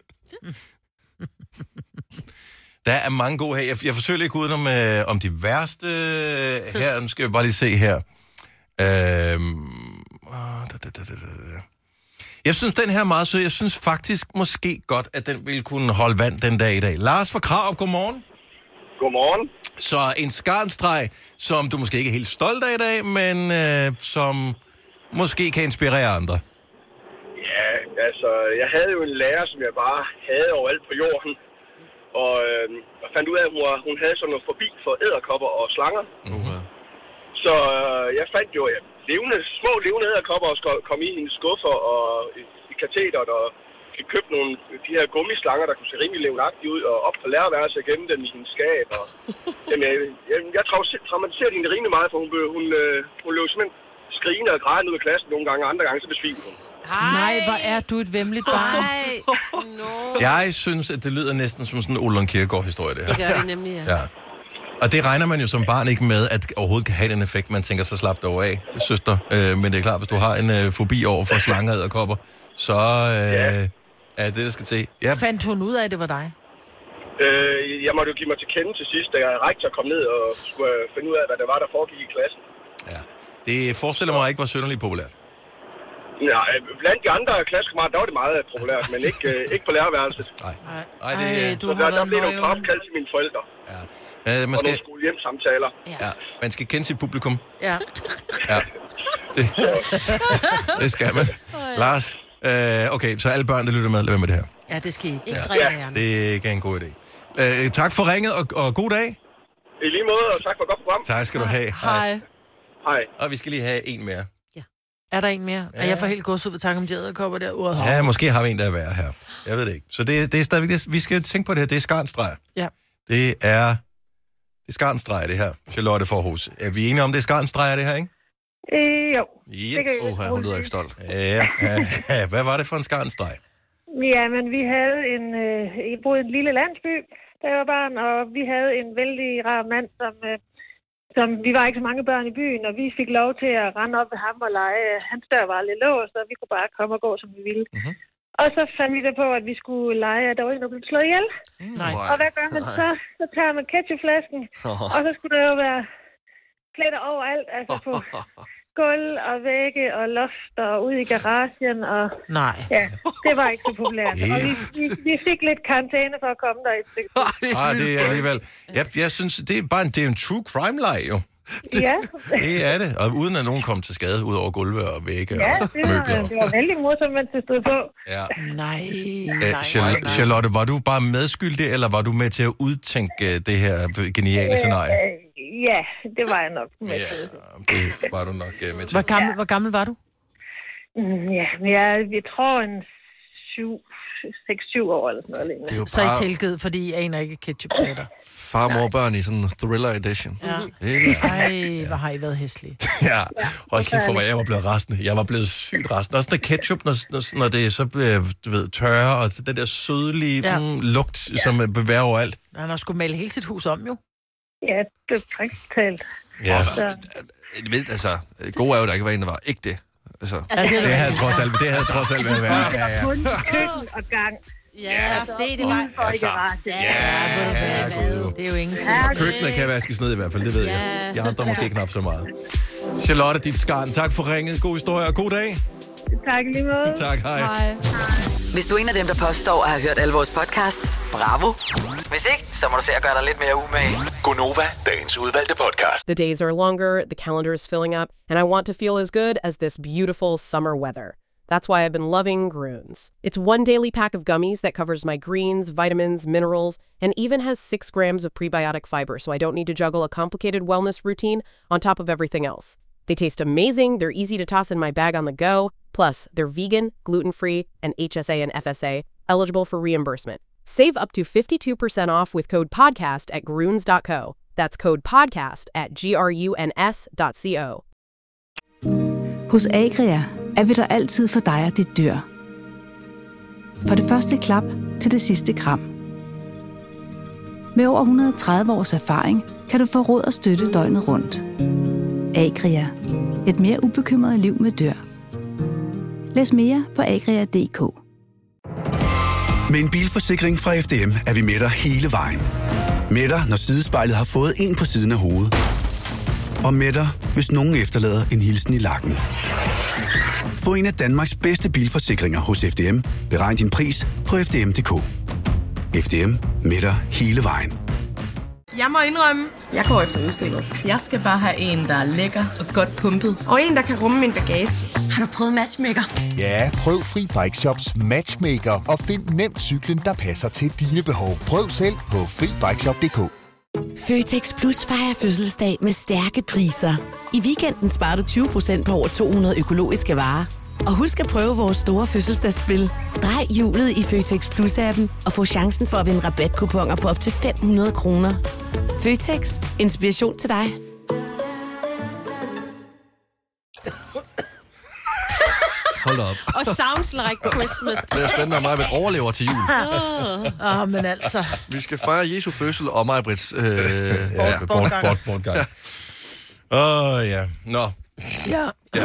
Der er mange gode her. Jeg forsøger lige ikke udenom om de værste her. Nu skal vi bare lige se her. Jeg synes, den her er meget sød. Jeg synes faktisk måske godt, at den ville kunne holde vand den dag i dag. Lars fra Krarup, godmorgen. Godmorgen. Så en skarnstreg, som du måske ikke er helt stolt af i dag, men som måske kan inspirere andre. Ja, altså, jeg havde jo en lærer, som jeg bare havde overalt på jorden. Og jeg fandt ud af, at hun havde sådan noget forbi for edderkopper og slanger. Så jeg fandt jo små levende edderkopper og kom i hendes skuffer og i katheteret og fik købt nogle de her gummislanger, der kunne se rimelig levnagtige ud, og op på lærerværelset og gemme dem i hendes skab. Og, jeg traumatiserede hende rimelig meget, for hun løb simpelthen skrigende og grædende ud af klassen nogle gange, og andre gange så besvimede hun. Nej, hvor er du et væmmeligt barn. Jeg synes, at det lyder næsten som sådan en Ole Lund Kirkegaard-historie, det her. Det gør det nemlig, ja. Og det regner man jo som barn ikke med, at overhovedet kan have den effekt. Man tænker, så slap det over af, søster. Men det er klart, hvis du har en fobi over for slanger og kopper, så er det, der skal til. Ja. Fandt hun ud af, at det var dig? Jeg måtte jo give mig til kende til sidst, da jeg rektor kom ned og skulle finde ud af, hvad der var, der foregik i klassen. Ja. Det forestiller mig ikke var synderligt populært. Ja, blandt de andre klassekammerater, der var det meget populært, men ikke på lærerværelset. Nej, så der blev nogle opkald til mine forældre. Ja. Og nogle skolehjemsamtaler. Ja, man skal kende sit publikum. Ja. Det skal man. Lars, okay, så alle børn, der lytter med, lad være med det her. Ja, det skal I ikke drikke hjernen. Det er ikke en god idé. Tak for ringet, og god dag. I lige måde, og tak for et godt program. Tak skal du have. Hej. Og vi skal lige have en mere. Er der en mere? Ja. Jeg får helt gås ud ved tanke om de edderkopper der. Ja, måske har vi en, der er værd her. Jeg ved det ikke. Så det er stadigvæk det. Vi skal tænke på det her. Det er skarnstreg. Ja. Det er skarnstreg, det her. Charlotte Forhus. Er vi enige om, det er skarnstreg, det her, ikke? Jo. Yes. Hun lyder ikke stolt. Ja. Hvad var det for en skarnstreg? Ja, men vi havde I boede i en lille landsby, da jeg var barn, og vi havde en vældig rar mand, som vi var ikke så mange børn i byen, og vi fik lov til at rende op ved ham og lege. Hans dør var lidt låst, og vi kunne bare komme og gå, som vi ville. Mm-hmm. Og så fandt vi det på, at vi skulle lege, at der var en, der blev slået ihjel. Nej. Og hvad gør man så? Så tager man ketchupflasken, og så skulle der jo være pletter overalt, altså på gulv og vægge og loft og ud i garagen. Og nej. Ja, det var ikke så populært. Og vi fik lidt karantæne for at komme der et stykke. Det er alligevel. Jeg synes, det er en true crime-leg, jo. Ja. Det er det. Og uden at nogen kom til skade ud over gulve og vægge og møbler. Det var vældig morsomt, mens det stod på. Ja. Nej. Charlotte, var du bare medskyldig, eller var du med til at udtænke det her geniale scenarie? Ja, det var jeg nok med til. Det var du nok med til. Hvor gammel var du? Ja, men jeg tror en 6-7 år eller sådan noget lignende. Så I tilgivet, fordi I aner ikke ketchup-pletter. Far, mor, børn i sådan en thriller edition. Ja. Ej, hvor har I været hæslige. Ja, også lige for, hvad jeg var blevet rasende. Jeg var blevet sygt rasende. Også der ketchup, når det så bliver, tørre, og den der sødlige lugt, som bevæger overalt. Han har sgu male hele sit hus om, jo. Ja, det er præcis talt. Ja. Altså, gode er jo, der ikke var en, der var ikke det. Altså. Det havde trods alt været værd. Ja. Kun køkken og gang. Ja, se, det var... Altså, det er jo ingenting. Køkkenet kan vaskes ned i hvert fald, det ved jeg. De andre måske knap så meget. Charlotte, dit skarn, tak for ringet. God historie og god dag. Tak lige måde. Tak, hej. Hvis du er en af dem, der påstår at have hørt alle vores podcasts, bravo. Hvis ikke, så må du se at gøre dig lidt mere umage. Gonova, dagens udvalgte podcast. The days are longer, the calendar is filling up, and I want to feel as good as this beautiful summer weather. That's why I've been loving Groones. It's one daily pack of gummies that covers my greens, vitamins, minerals, and even has 6 grams of prebiotic fiber, so I don't need to juggle a complicated wellness routine on top of everything else. They taste amazing, they're easy to toss in my bag on the go, plus they're vegan, gluten-free, and HSA and FSA, eligible for reimbursement. Save up to 52% off with code PODCAST at Groones.co. That's code PODCAST at GRUNS.co. Hos Agria er vi der altid for dig og dit dyr. For det første klap til det sidste kram. Med over 130 års erfaring kan du få råd og støtte døgnet rundt. Agria. Et mere ubekymret liv med dyr. Læs mere på agria.dk. Med en bilforsikring fra FDM er vi med dig hele vejen. Med dig, når sidespejlet har fået en på siden af hovedet. Og med dig, hvis nogen efterlader en hilsen i lakken. Få en af Danmarks bedste bilforsikringer hos FDM. Beregn din pris på FDM.dk. FDM med dig hele vejen. Jeg må indrømme, jeg går efter udseende. Jeg skal bare have en, der er lækker og godt pumpet. Og en, der kan rumme min bagage. Har du prøvet Matchmaker? Ja, prøv Free Bike Shops Matchmaker og find nemt cyklen, der passer til dine behov. Prøv selv på FriBikeShop.dk. Føtex Plus fejrer fødselsdag med stærke priser. I weekenden sparer du 20% på over 200 økologiske varer. Og husk at prøve vores store fødselsdagsspil. Drej hjulet i Føtex Plus-appen og få chancen for at vinde rabatkuponer på op til 500 kroner. Føtex. Inspiration til dig. Hold op. Og sounds like Christmas. Det er spændende, om Maj-Brit overlever til jul. Men altså... Vi skal fejre Jesu fødsel og Maj-Brits... bortgang. Ja. Nå. Ja.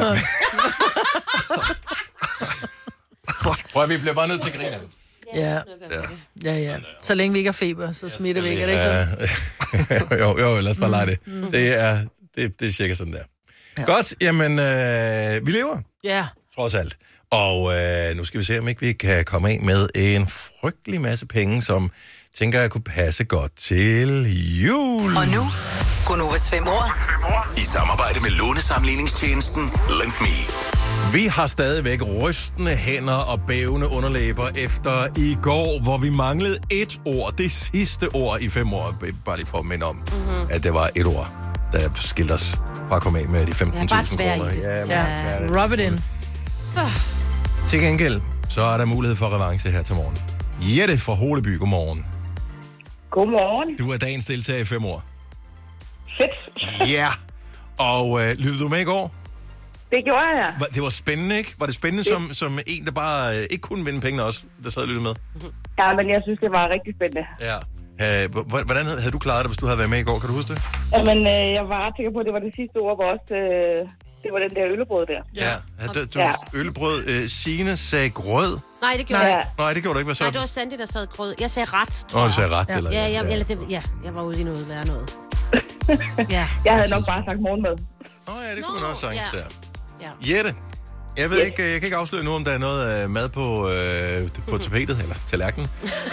Prøv, vi bliver bare nødt til at grine. Ja. Så længe vi ikke har feber, så smitter vi ikke, er det ikke sådan? jo, lad os bare lege det. Det er cirka sådan der. Ja. Godt, jamen, vi lever. Ja. Trods alt. Og nu skal vi se, om ikke vi kan komme af med en frygtelig masse penge, som tænker jeg kunne passe godt til jul. Og nu, Gonovas 5 år. I samarbejde med lånesamligningstjenesten Lend Me. Vi har stadigvæk rystende hænder og bævende underlæber efter i går, hvor vi manglede et ord. Det sidste ord i 5 år. Bare lige for at minde om, at det var et ord, der skilte os fra at komme af med de 15.000 kroner. Ja, rub it in. Til gengæld, så er der mulighed for revanche her til morgen. Jette fra Holeby, godmorgen. Godmorgen. Du er dagens deltager i 5 år. Fedt. Ja, og lyttede du med i går? Det gjorde jeg. Det var spændende, ikke? Var det spændende som en, der bare ikke kunne vinde pengene også, der sad og lyttede med? Ja, men jeg synes, det var rigtig spændende. Ja. Hvordan havde du klaret det, hvis du havde været med i går? Kan du huske det? Jamen, jeg var ret sikker på, at det var det sidste ord, hvor også, det var den der øllebrød der. Ja. Øllebrød. Signe sagde grød. Nej, det gjorde jeg ikke. Nej, det gjorde du ikke. Hvad så? Nej, det var Sandy, der sad grød. Jeg sagde ret, tror jeg. Du sagde ret, eller? Jeg var ude i noget værre noget. Ja. Jeg havde nok bare sagt morgenmad. Ja, det kunne man også sagtens der. Ja. Jette, jeg ved ikke, jeg kan ikke afsløre nu, om der er noget mad på tapetet, eller tallerkenen.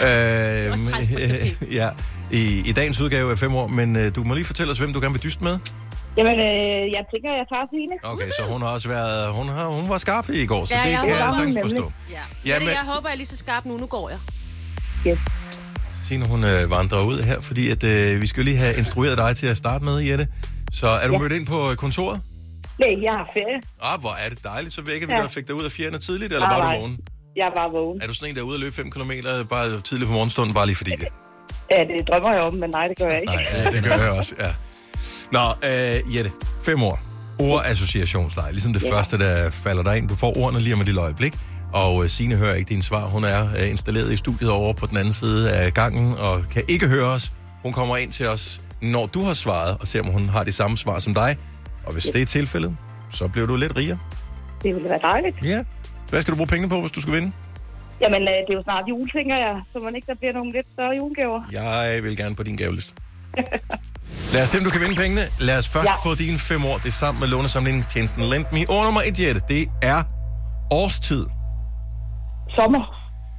Ja, i dagens udgave af 5 år, men du må lige fortælle os, hvem du gerne vil dyste med. Jamen, jeg tænker, jeg tager Signe. Okay, så hun har også været, hun var skarp i går, så det kan jeg sagtens forstå. Ja, men jeg håber, jeg er lige så skarp nu. Nu går jeg. Yes. Signe, hun vandrer ud her, fordi at, vi skal jo lige have instrueret dig til at starte med, Jette. Så er du mødt ind på kontoret? Nej, jeg har ferie. Hvor er det dejligt. Så vækker vi dig og fik dig ud af fjerne tidligt, eller var du vågen? Jeg var vågen. Er du sådan en, der er ude at løbe 5 kilometer bare tidligt på morgenstunden, bare lige fordi det? Ja, det drømmer jeg om, men nej, det gør jeg ikke. Nej, det gør jeg også, ja. Nå, Jette, 5 år. Ordassociationsleje, ligesom det første, der falder dig ind. Du får ordene lige om et lille øjeblik. Og Signe hører ikke dine svar. Hun er installeret i studiet over på den anden side af gangen, og kan ikke høre os. Hun kommer ind til os, når du har svaret, og ser, om hun har det samme svar som dig. Og hvis det er tilfældet, så bliver du lidt rigere. Det ville være dejligt. Ja. Hvad skal du bruge pengene på, hvis du skal vinde? Jamen, det er jo snart jul, tænker jeg. Så man ikke, der bliver nogle lidt større julegaver. Jeg vil gerne på din gaveliste. Lad os se, om du kan vinde pengene. Lad os først få dine 5 år. Det er sammen med lånesamligningstjenesten Lend Me. Ord nummer 1, Jette, det er årstid. Sommer.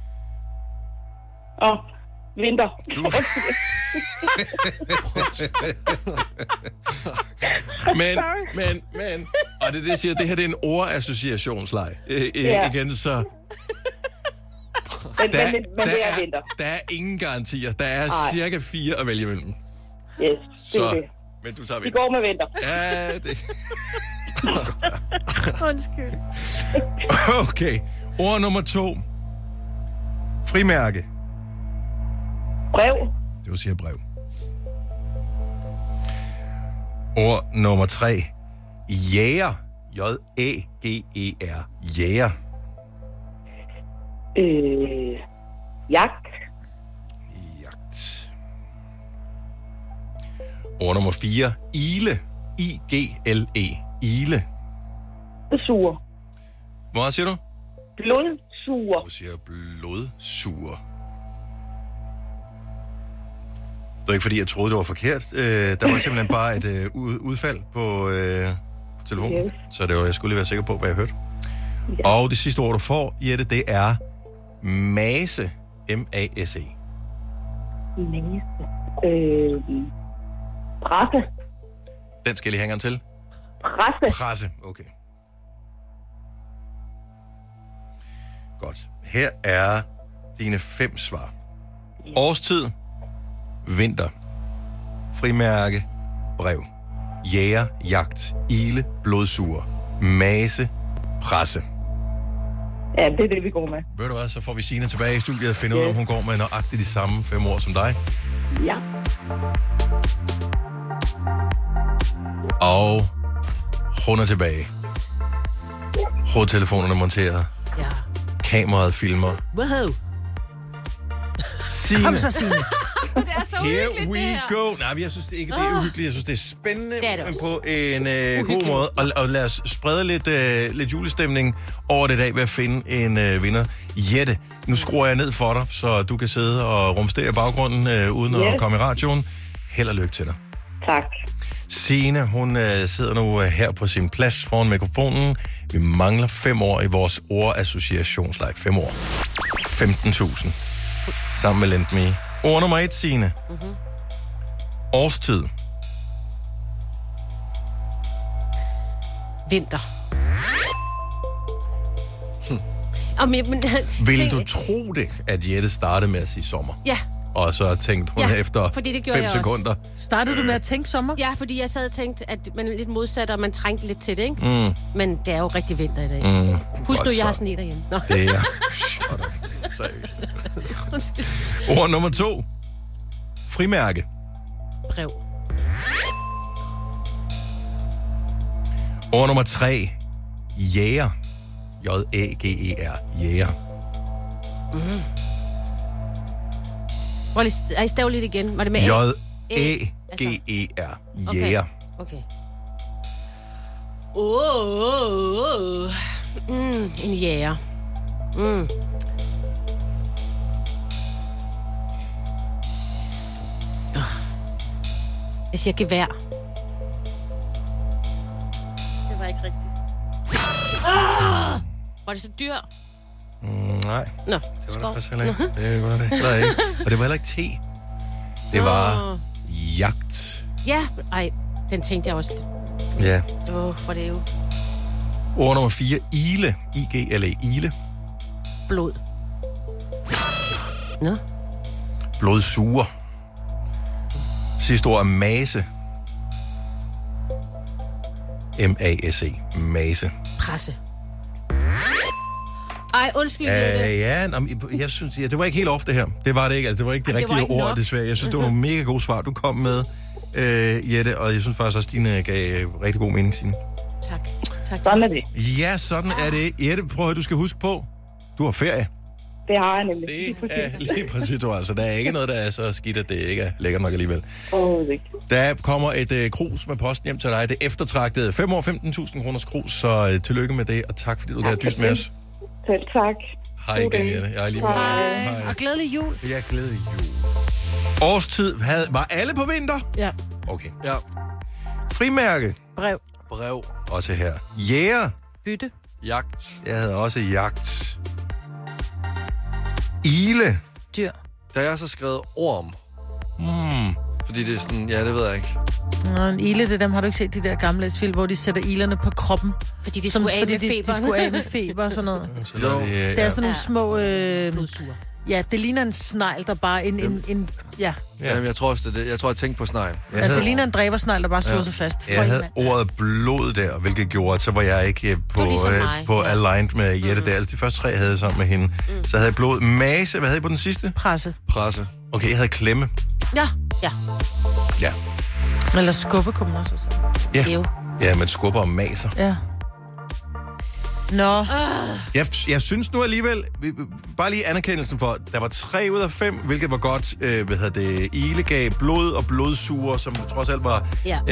Og vinter. Men. Og det er det, jeg siger, det her det er en ordassociationsleg. Igen, så... Men det er vinter. Der er ingen garantier. Der er cirka 4 at vælge mellem. Yes, det er så, det. Men du tager vi går med vinter. Ja, det... Undskyld. Okay. Ord nummer 2. Frimærke. Brev. Det vil sige brev. Ord nummer 3. Jæger. J-A-G-E-R. Jæger. Jagt. Jagt. Ord nummer 4. Ile. I-G-L-E. Ile. Sur. Hvad siger du? Blodsur. Du siger blodsur. Det var ikke, fordi jeg troede, det var forkert. Der var simpelthen bare et udfald på telefonen. Yes. Så det var, jeg skulle lige være sikker på, hvad jeg hørte. Ja. Og det sidste ord, du får, Jette, det er mase. M-A-S-E. Mase. Presse. Den skal jeg lige hænge til. Presse. Presse, okay. Godt. Her er dine 5 svar. Årstid. Vinter. Frimærke. Brev. Jæger. Jagt. Ile. Blodsur. Mase. Presse. Ja, det er det, vi går med. Ved du hvad, så får vi Signe tilbage i studiet og finder ud af, om hun går med nøjagtigt de samme 5 ord som dig. Ja. Og hun er tilbage. Hovedtelefonerne monteret. Ja. Kameraet filmer. Woohoo! Signe. Kom så, Signe. Det er så Here uhyggeligt, we det her. go. Nej, jeg synes ikke, det er uhyggeligt. Jeg synes, det er spændende, det er det men på en god måde. Og lad os sprede lidt julestemning over det i dag ved at finde en vinder. Jette, nu skruer jeg ned for dig, så du kan sidde og rumstere i baggrunden uden at komme i radioen. Held og lykke til dig. Tak. Signe, hun sidder nu her på sin plads foran mikrofonen. Vi mangler 5 år i vores ordassociationsleg. 5 år. 15.000. Sammen med Lend Me. Ord nummer 1, Signe. Mm-hmm. Årstid. Vinter. Vil du tro det, at Jette startede med at sige sommer? Ja. Og så tænkte hun efter 5 sekunder. Startede du med at tænke sommer? Ja, fordi jeg sad og tænkte, at man er lidt modsat, og man trængte lidt til det, ikke? Mm. Men det er jo rigtig vinter i dag. Husk nu, jeg har sne derhjemme. Nå. Det er seriøst. Ord nummer 2. Frimærke. Brev. Ord nummer 3. Jæger. J-A-G-E-R. Jæger. Mm. I stav lidt igen. Var det med J-A-G-E-R. Jæger. Okay. En jæger. Jeg siger gevær. Det var ikke rigtigt. Var det så dyr? Nej. Nå, det var det faktisk heller ikke. Det var det heller ikke. Og det var heller ikke te. Det var jagt. Ja, den tænkte jeg også. Ja. For det er jo... Ord nummer 4. Ile. I-G-L-E. Ile. Blod. Nå. Blodsuger. Sidste ord er mase. M-A-S-E. Mase. Presse. Ej, undskyld. Jeg synes, det var ikke helt ofte her. Det var det ikke. Altså, det var ikke de rigtige ord, nok. Desværre. Jeg synes, det var nogle mega gode svar, du kom med, Jette. Og jeg synes faktisk også, dine gav rigtig god mening, Signe. Tak. Sådan er det. Ja, sådan er det. Jette, prøv at høre, du skal huske på, du har ferie. Det har jeg nemlig. Det er lige præcis, du altså. Der er ikke noget, der er så skidt, at det ikke er lækkert nok alligevel. Ikke. Der kommer et krus med posten hjem til dig. Det eftertragtede 5 år 15.000 kroners krus, så tillykke med det, og tak fordi du gad dyst med os. Selv tak. Hej igen, Jette. Jeg er lige med. Hej. Og glædelig jul. Ja, glædelig jul. Årstid, var alle på vinter? Ja. Okay. Ja. Frimærke. Brev. Også her. Jæger. Bytte. Jagt. Jeg havde også jagt. Ile. Dyr. Der er så skrevet orm. Fordi det er sådan, ja, det ved jeg ikke. Nå, en ile, det er dem, har du ikke set de der gamle film, hvor de sætter ilerne på kroppen? Fordi de skulle af med feber. De skulle af med feber og sådan noget. Det er sådan nogle små... Blodsure. Ja, det ligner en snegl, der bare ja. Jamen, jeg tror også, det. Jeg tror, jeg tænkte på snegl. Ja, det ligner en dræbersnegl, der bare suger sig fast. Jeg havde ordet blod der, hvilket gjorde, at så var jeg ikke på aligned med Jette der. Altså de første 3 havde jeg sammen med hende. Så havde jeg blod. Mase, hvad havde jeg på den sidste? Presse. Okay, jeg havde klemme. Ja. Eller skubbe, kunne man også sige. Ja, man skubber og maser. Ja. Nå. Jeg synes nu alligevel, bare lige anerkendelsen for, der var 3 ud af 5, hvilket var godt, Ile gav blod og blodsuger, som trods alt var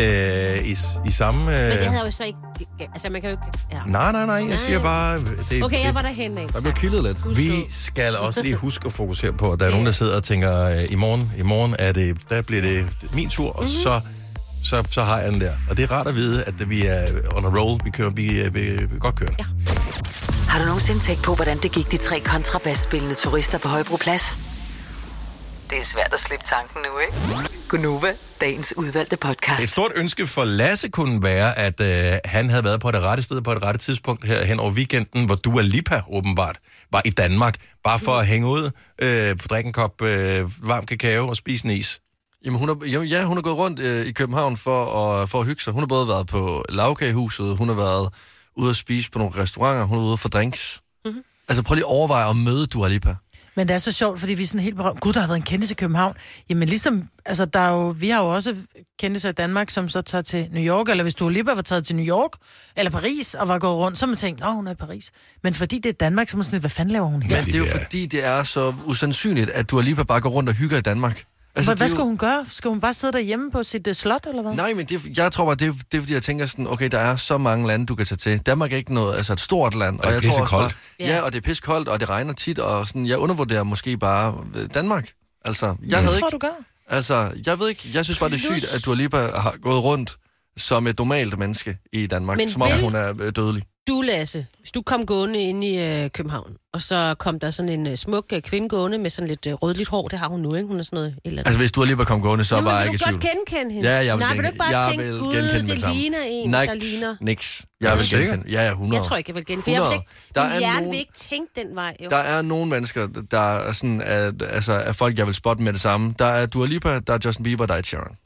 i samme... Men det havde jo så ikke... Altså, man kan jo ikke... Ja. Nej, jeg siger bare... Okay, jeg var derhen af. Der blev kildet lidt. Vi skal også lige huske at fokusere på, at der er nogen, der sidder og tænker, i morgen der bliver det min tur, og så har jeg den der. Og det er rart at vide, at vi er on a roll. Vi godt køre. Ja. Har du nogensinde tænkt på, hvordan det gik de 3 kontrabasspillende turister på Højbroplads? Det er svært at slippe tanken nu, ikke? Gunova, dagens udvalgte podcast. Et stort ønske for Lasse kunne være, at han havde været på det rette sted på et rette tidspunkt her hen over weekenden, hvor Dua Lipa åbenbart var i Danmark, bare for at hænge ud, drikke en kop varm kakao og spise en is. Jamen, hun har gået rundt i København for at hygge sig. Hun har både været på Lavkagehuset, hun har været ude at spise på nogle restauranter, hun er ude for drinks. Mm-hmm. Altså, prøv lige at overveje at møde Dua Lipa. Men det er så sjovt, fordi vi er sådan helt berømt. Gud, der har været en kendis i København. Jamen ligesom, altså vi har jo også kendiser i Danmark, som så tager til New York, eller hvis Dua Lipa var taget til New York, eller Paris, og var gået rundt, så man tænkt, hun er i Paris. Men fordi det er Danmark, så man sådan, hvad fanden laver hun her? Men det er jo fordi, det er så usandsynligt, at Dua Lipa bare går rundt og hygger i Danmark. Altså, hvad skal hun gøre? Skal hun bare sidde derhjemme på sit slot, eller hvad? Nej, men jeg tror bare, det er fordi, jeg tænker sådan, okay, der er så mange lande, du kan tage til. Danmark er ikke noget, altså et stort land. Og det er pissekoldt. Ja, og det er pissekoldt, og det regner tit, og sådan, jeg undervurderer måske bare Danmark. Altså, du gør? Altså, jeg ved ikke, jeg synes bare, det er sygt, at Dua Lipa har gået rundt som et normalt menneske i Danmark, men som om hun er dødelig. Du, Lasse, hvis du kom gående ind i København, og så kom der sådan en smuk kvinde gående med sådan lidt rødligt hår, det har hun nu, ikke? Hun er sådan noget eller altså, hvis du lige var kommet gående, så var jeg ikke i tvivl. Men vil du godt genkende hende? Ja, jeg vil Nej, vil du ikke bare tænke, gud, det ligner en, der ligner... Niks. Jeg vil genkende. Ja, 100. Jeg tror ikke, jeg vil genkende. For jeg hjerne vil ikke tænke den vej, jo. Der er nogle mennesker, der er sådan, er folk, jeg vil spotte med det samme. Der er Dua Lipa, der er Justin Bieber, der er Ed Sheeran.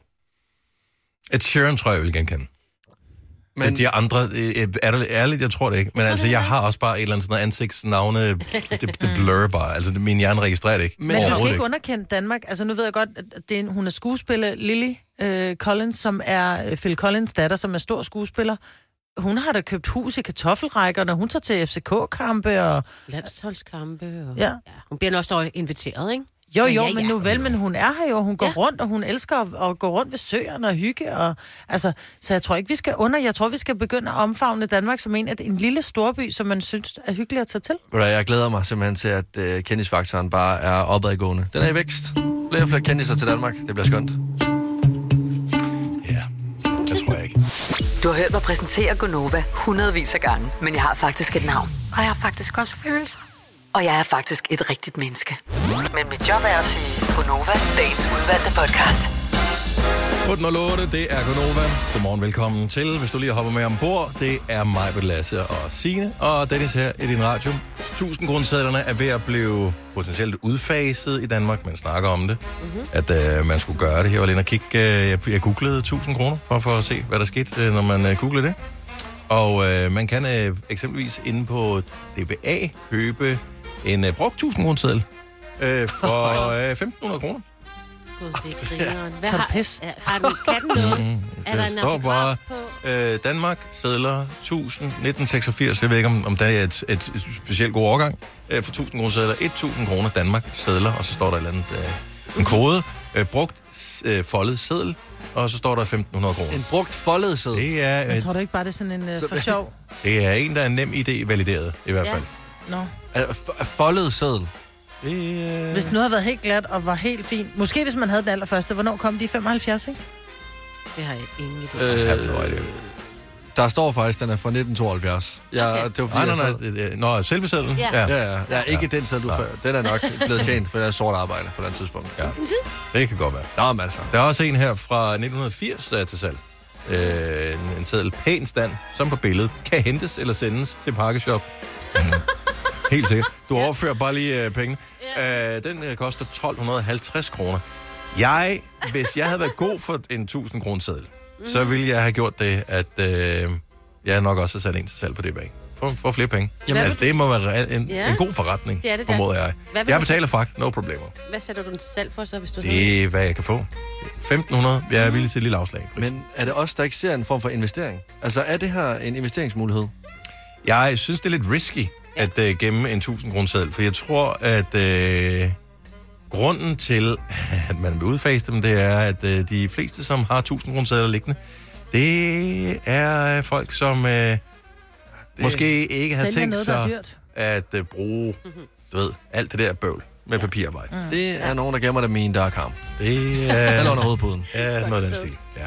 Ed Sheeran tror jeg vil genkende. Men de andre, er det ærligt, jeg tror det ikke. Men altså, jeg har også bare et eller andet sådan ansigtsnavne, det blur bare. Altså, min hjerne registrerer det ikke. Men du skal ikke underkende Danmark. Altså, nu ved jeg godt, at hun er skuespiller, Lily Collins, som er Phil Collins' datter, som er stor skuespiller. Hun har da købt hus i kartoffelrækkerne, hun tager til FCK-kampe og... Landsholdskampe og... Ja. Hun bliver også inviteret, ikke? Jo, men nu vel, men hun er her jo, hun går rundt, og hun elsker at gå rundt ved søerne og hygge, og altså, så jeg tror ikke, jeg tror, vi skal begynde at omfavne Danmark som en lille storby, som man synes er hyggelig at tage til. Jeg glæder mig simpelthen til, at kendisfaktoren bare er opadgående. Den er i vækst. Flere og flere kendiser til Danmark, det bliver skønt. Ja, det tror jeg ikke. Du har hørt mig præsentere Gunova hundredvis af gange, men jeg har faktisk et navn. Og jeg har faktisk også følelser. Og jeg er faktisk et rigtigt menneske. Men mit job er at sige Gunova, dagens udvalgte podcast. 808, det er Gunova. Godmorgen, velkommen til. Hvis du lige hopper med ombord, det er mig, Lasse og Signe. Og Dennis her i din radio. 1000-kronesedlerne er ved at blive potentielt udfaset i Danmark. Man snakker om det, at man skulle gøre det. Jeg var lige inde og kigge. Jeg googlede 1000 kroner for at se, hvad der skete, når man googlede det. Og man kan eksempelvis inde på DBA købe en brugt 1000-kroneseddel for 1.500 kroner. Det er grineren. Hvad Tager du pis? Kan den noget? Er der Der en står bare autograf på? Danmark sedler 1986. Jeg ved ikke, om der er et specielt god årgang. For 1000 kroner sedler 1000 kroner Danmark sedler, og så står der et eller andet, en kode. Brugt foldet seddel, og så står der 1.500 kroner. En brugt foldet seddel? Det er, Jeg tror du ikke bare, det er sådan en for sjov? det er en, der er nem idé valideret, i hvert fald. Nå. Foldet seddel? Hvis den nu havde været helt glat og var helt fin. Måske hvis man havde den allerførste. Hvornår kom de i 75, ikke? Det har jeg ingen idé. Der står faktisk, den er fra 1972. Okay. Det var fordi, Nå, selve sedlen? Ja, ikke den seddel, du før. Den er nok blevet tjent på det sort arbejde på den tidspunkt. Ja. Det kan godt være. Nå, men altså. Der er også en her fra 1980, der er til salg. En seddel pæn stand, som på billedet, kan hentes eller sendes til Pakkeshop. Helt sikkert. Du overfører bare lige penge. Den koster 1250 kroner. Hvis jeg havde været god for en 1000 kroner seddel, så ville jeg have gjort det, at jeg nok også har sat en til salg på det bag. For flere penge. Jamen, altså, det må være en god forretning, det formoder jeg. Jeg betaler faktisk, no problemer. Hvad sætter du den til salg for så, hvis du Det er, hvad jeg kan få. 1.500. Jeg er villig til et lille afslag. Men er det også der ikke ser en form for investering? Altså, er det her en investeringsmulighed? Jeg synes, det er lidt risky at gemme en 1000 kroner seddel, for jeg tror, at grunden til, at man vil udfase dem, det er, at de fleste, som har 1000 kroner sedler liggende, det er folk, som måske ikke har tænkt sig at bruge, du ved, alt det der bøvl med papirarbejde. Det er nogen, der gemmer dem i en dørkarm. Det er eller under hovedpuden. Ja, noget af den stil. Ja.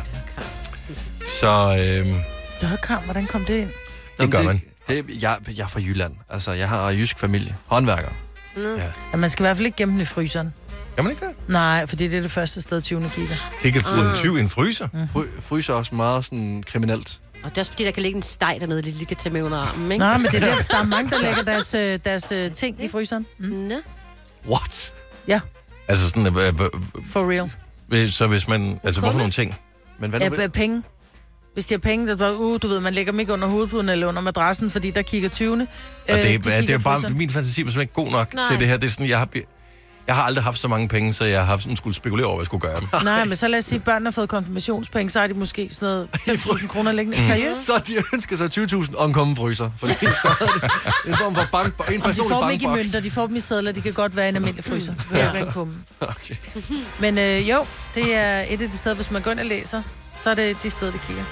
Så dørkarm, hvordan kom det ind? Det gør man. Jeg er fra Jylland. Altså, jeg har jysk familie. Håndværker. Ja, man skal i hvert fald ikke gemme den i fryseren. Kan man ikke det? Nej, fordi det er det første sted, 20'erne kigger. Det kan få en tyv i en fryser? Fryser er også meget sådan kriminelt. Og det er også fordi, der kan ligge en steg dernede, det lige kan tage med under armen, ikke? Nej, men det er der er mange, der lægger deres ting i fryseren. What? Ja. Altså sådan... For real. Så hvis man... Altså, hvorfor nogle ting? Men hvad penge. Hvis de har penge, der bare, du ved, man lægger dem ikke under hovedpuden eller under madrassen, fordi der kigger 20'erne. Og det er bare... Min fantasi var simpelthen ikke god nok til det her. Det er sådan, jeg har aldrig haft så mange penge, så jeg har sådan skulle spekulere over, hvad jeg skulle gøre dem. Nej, men så lad os sige, at børnene har fået konfirmationspenge, så har de måske sådan noget 5.000 kroner liggende. Seriøst? Så de ønsker sig 20.000 omkommende fryser. Fordi så er det en form for bank, en personlig bankboks. De får dem ikke i mønter, de får dem i sedler. De kan godt være en almindelig fryser. Okay. Men jo, det er et af de steder, hvis man går ind og læser, så er det de steder, de kigger.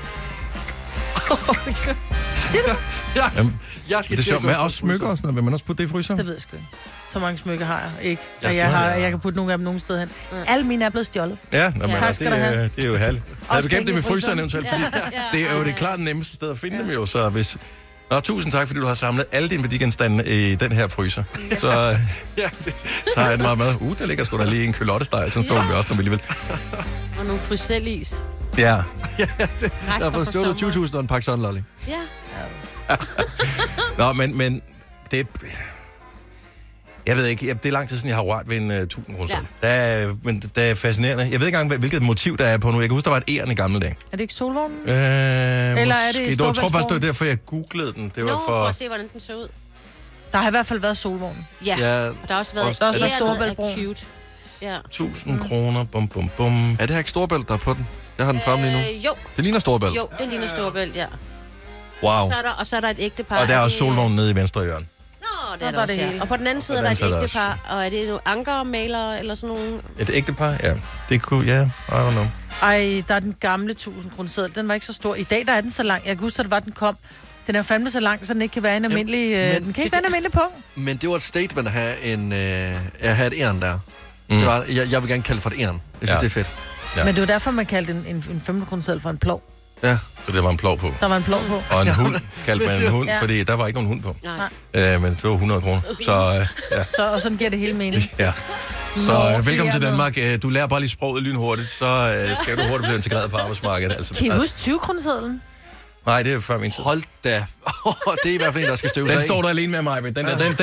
Siger du? Jeg skal det er sjovt. Hvad også smykker og sådan noget? Vil man også putte det i fryseren? Det ved jeg sgu ikke. Så mange smykker har jeg ikke. Jeg kan putte nogle af dem nogen steder hen. Alle mine er blevet stjålet. Ja, men altså, det er jo herligt. Havde du gemt dem i fryseren eventuelt? Fordi det er jo det klart nemmeste sted at finde dem jo. Så hvis... tusind tak, fordi du har samlet alle dine værdigenstande i den her fryser. Så har jeg den meget med. Der ligger sgu da lige en kølottesteg, sådan står vi også, når vi vil. Og nogle frysellis. Ja. Jeg har fået stjålet 20.000 og en pakke sunlolly. Ja. Nå, men det... Jeg ved ikke, det er lang tid siden, jeg har rørt ved en 1000 kroner. Men det er fascinerende. Jeg ved ikke engang, hvilket motiv der er på nu. Jeg kan huske, der var et æren i gamle dage. Er det ikke solvognen? Eller er det jeg tror faktisk, det var derfor, jeg googlede den. Det var for at se, hvordan den så ud. Der har i hvert fald været solvognen. Ja, og der har også været Storebæltbroen. Ja. 1000 kroner, bum, bum, bum. Er det her ikke Storebælt, der er på den? Jeg har den fremme lige nu. Jo. Det ligner Storebælt. Jo, det ligner Storebælt, ja. Wow. Så er der et ægtepar. Og der er også solvognen nede i venstre hjørne. Det er der også, ja. Og på den anden side er der et ægtepar, og er det nogle ankermalere eller sådan nogle? Et ægtepar, ja. Det kunne, I don't know. Ej, der er den gamle 1000 kroner seddel. Den var ikke så stor. I dag der er den så lang. Jeg kan huske, at det var, den kom. Den er fandme så lang, så den ikke kan være en almindelig... den kan ikke være en almindelig punkt. Men det var et statement at have et æren der. Det var, jeg vil gerne kalde det for et æren. Jeg synes, det er fedt. Ja. Men det var derfor, man kaldte en 15 kroner seddel for en plov. Ja. Så der var en plov på. Der var en plov på. Og en hund kaldte man en hund, fordi der var ikke nogen hund på. Men det var 100 kroner. Så, og sådan giver det hele mening. Ja. Så velkommen til Danmark. Du lærer bare lige sproget lynhurtigt, så skal du hurtigt blive integreret på arbejdsmarkedet. Altså, kan I huske 20 kroner sedlen? Nej, det er før min tid. Hold da. Det er i hvert fald en, der skal støve Den står der alene med mig.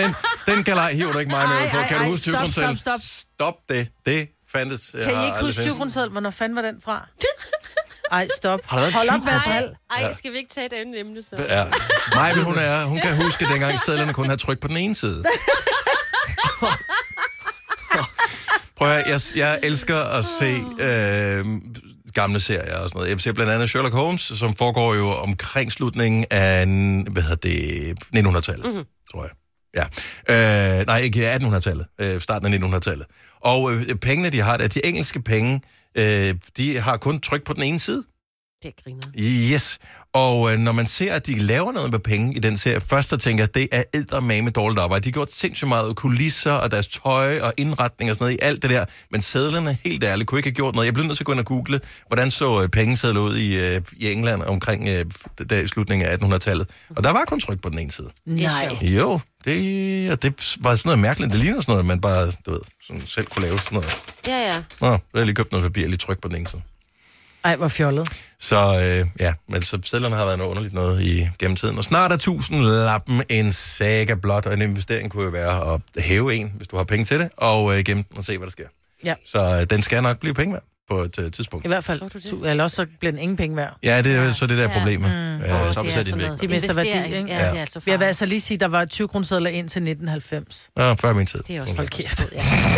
Den galej hiver du ikke mig med på. Kan du huske 20-kronesedlen? Stop. Stop det. Det fandtes. Kan I ikke huske 20-kronesedlen? Hvornår fanden var den fra? Ej, stop. Har der været Hold op, hvad Ej, skal vi ikke tage et andet emne så? Ja. Maja, hun kan huske, at dengang sedlerne kun havde tryk på den ene side. Prøv at høre, jeg elsker at se gamle serier og sådan noget. Jeg ser blandt andet Sherlock Holmes, som foregår jo omkring slutningen af 1900-tallet, tror jeg. Ja. Nej, ikke 1800-tallet. Starten af 1900-tallet. Og pengene, de har, de engelske penge, de har kun tryk på den ene side. Det griner. Yes. Og når man ser, at de laver noget med penge i den serie, først så tænker jeg, at det er eddermame dårligt arbejde. De har gjort sindssygt meget kulisser og deres tøj og indretning og sådan noget i alt det der. Men sedlerne, helt ærligt, kunne ikke have gjort noget. Jeg blev nødt til at gå ind og google, hvordan så pengesedler ud i England omkring slutningen af 1800-tallet. Og der var kun tryk på den ene side. Nej. Jo, det var sådan noget mærkeligt. Det ligner sådan noget, man bare, du ved, sådan selv kunne lave sådan noget. Ja. Nå, jeg har lige købt noget papir, lige tryk på den ene side. Ej, hvor fjollet. Så men så sedlerne har været noget underligt noget gennem tiden. Og snart er 1000-lappen en saga blot, og en investering kunne jo være at hæve en, hvis du har penge til det, og gemme den og se, hvad der sker. Ja. Så den skal nok blive penge værd på et tidspunkt. I hvert fald. Eller også så bliver den ingen penge værd. Ja, det er så det der problemet. Så er de væk. De mister værdi, ikke? Ja, det er altså jeg vil altså lige sige, der var 20-kronesedler indtil 1990. Ja, før min tid. Det er også hold kæft.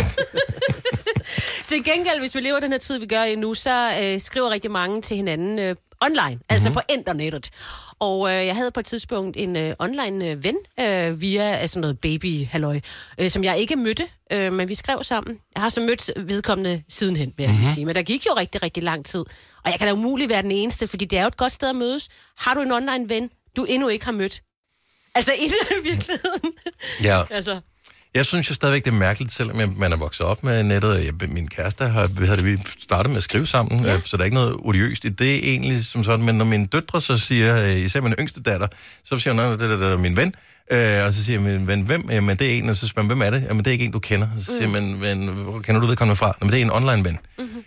Til gengæld, hvis vi lever den her tid, vi gør nu, så skriver rigtig mange til hinanden online, altså på internettet. Og jeg havde på et tidspunkt en online ven via sådan noget baby-halløj, som jeg ikke mødte, men vi skrev sammen. Jeg har så mødt vedkommende sidenhen, vil jeg lige sige. Men der gik jo rigtig, rigtig lang tid. Og jeg kan da umuligt være den eneste, fordi det er jo et godt sted at mødes. Har du en online ven, du endnu ikke har mødt? Altså i virkeligheden. Ja. Altså. Jeg synes jo stadigvæk, det er mærkeligt, selvom man er vokset op med nettet. Min kæreste vi startet med at skrive sammen, så der er ikke noget odiøst i det egentlig som sådan. Men når mine døtre så siger, især min yngste datter, så siger hun, det er min ven. Og så siger min ven, hvem? Jamen det er en, og så spørger man, hvem er det? Jamen det er ikke en, du kender. Så siger man, hvor kender du vedkommende fra? Jamen det er en online ven.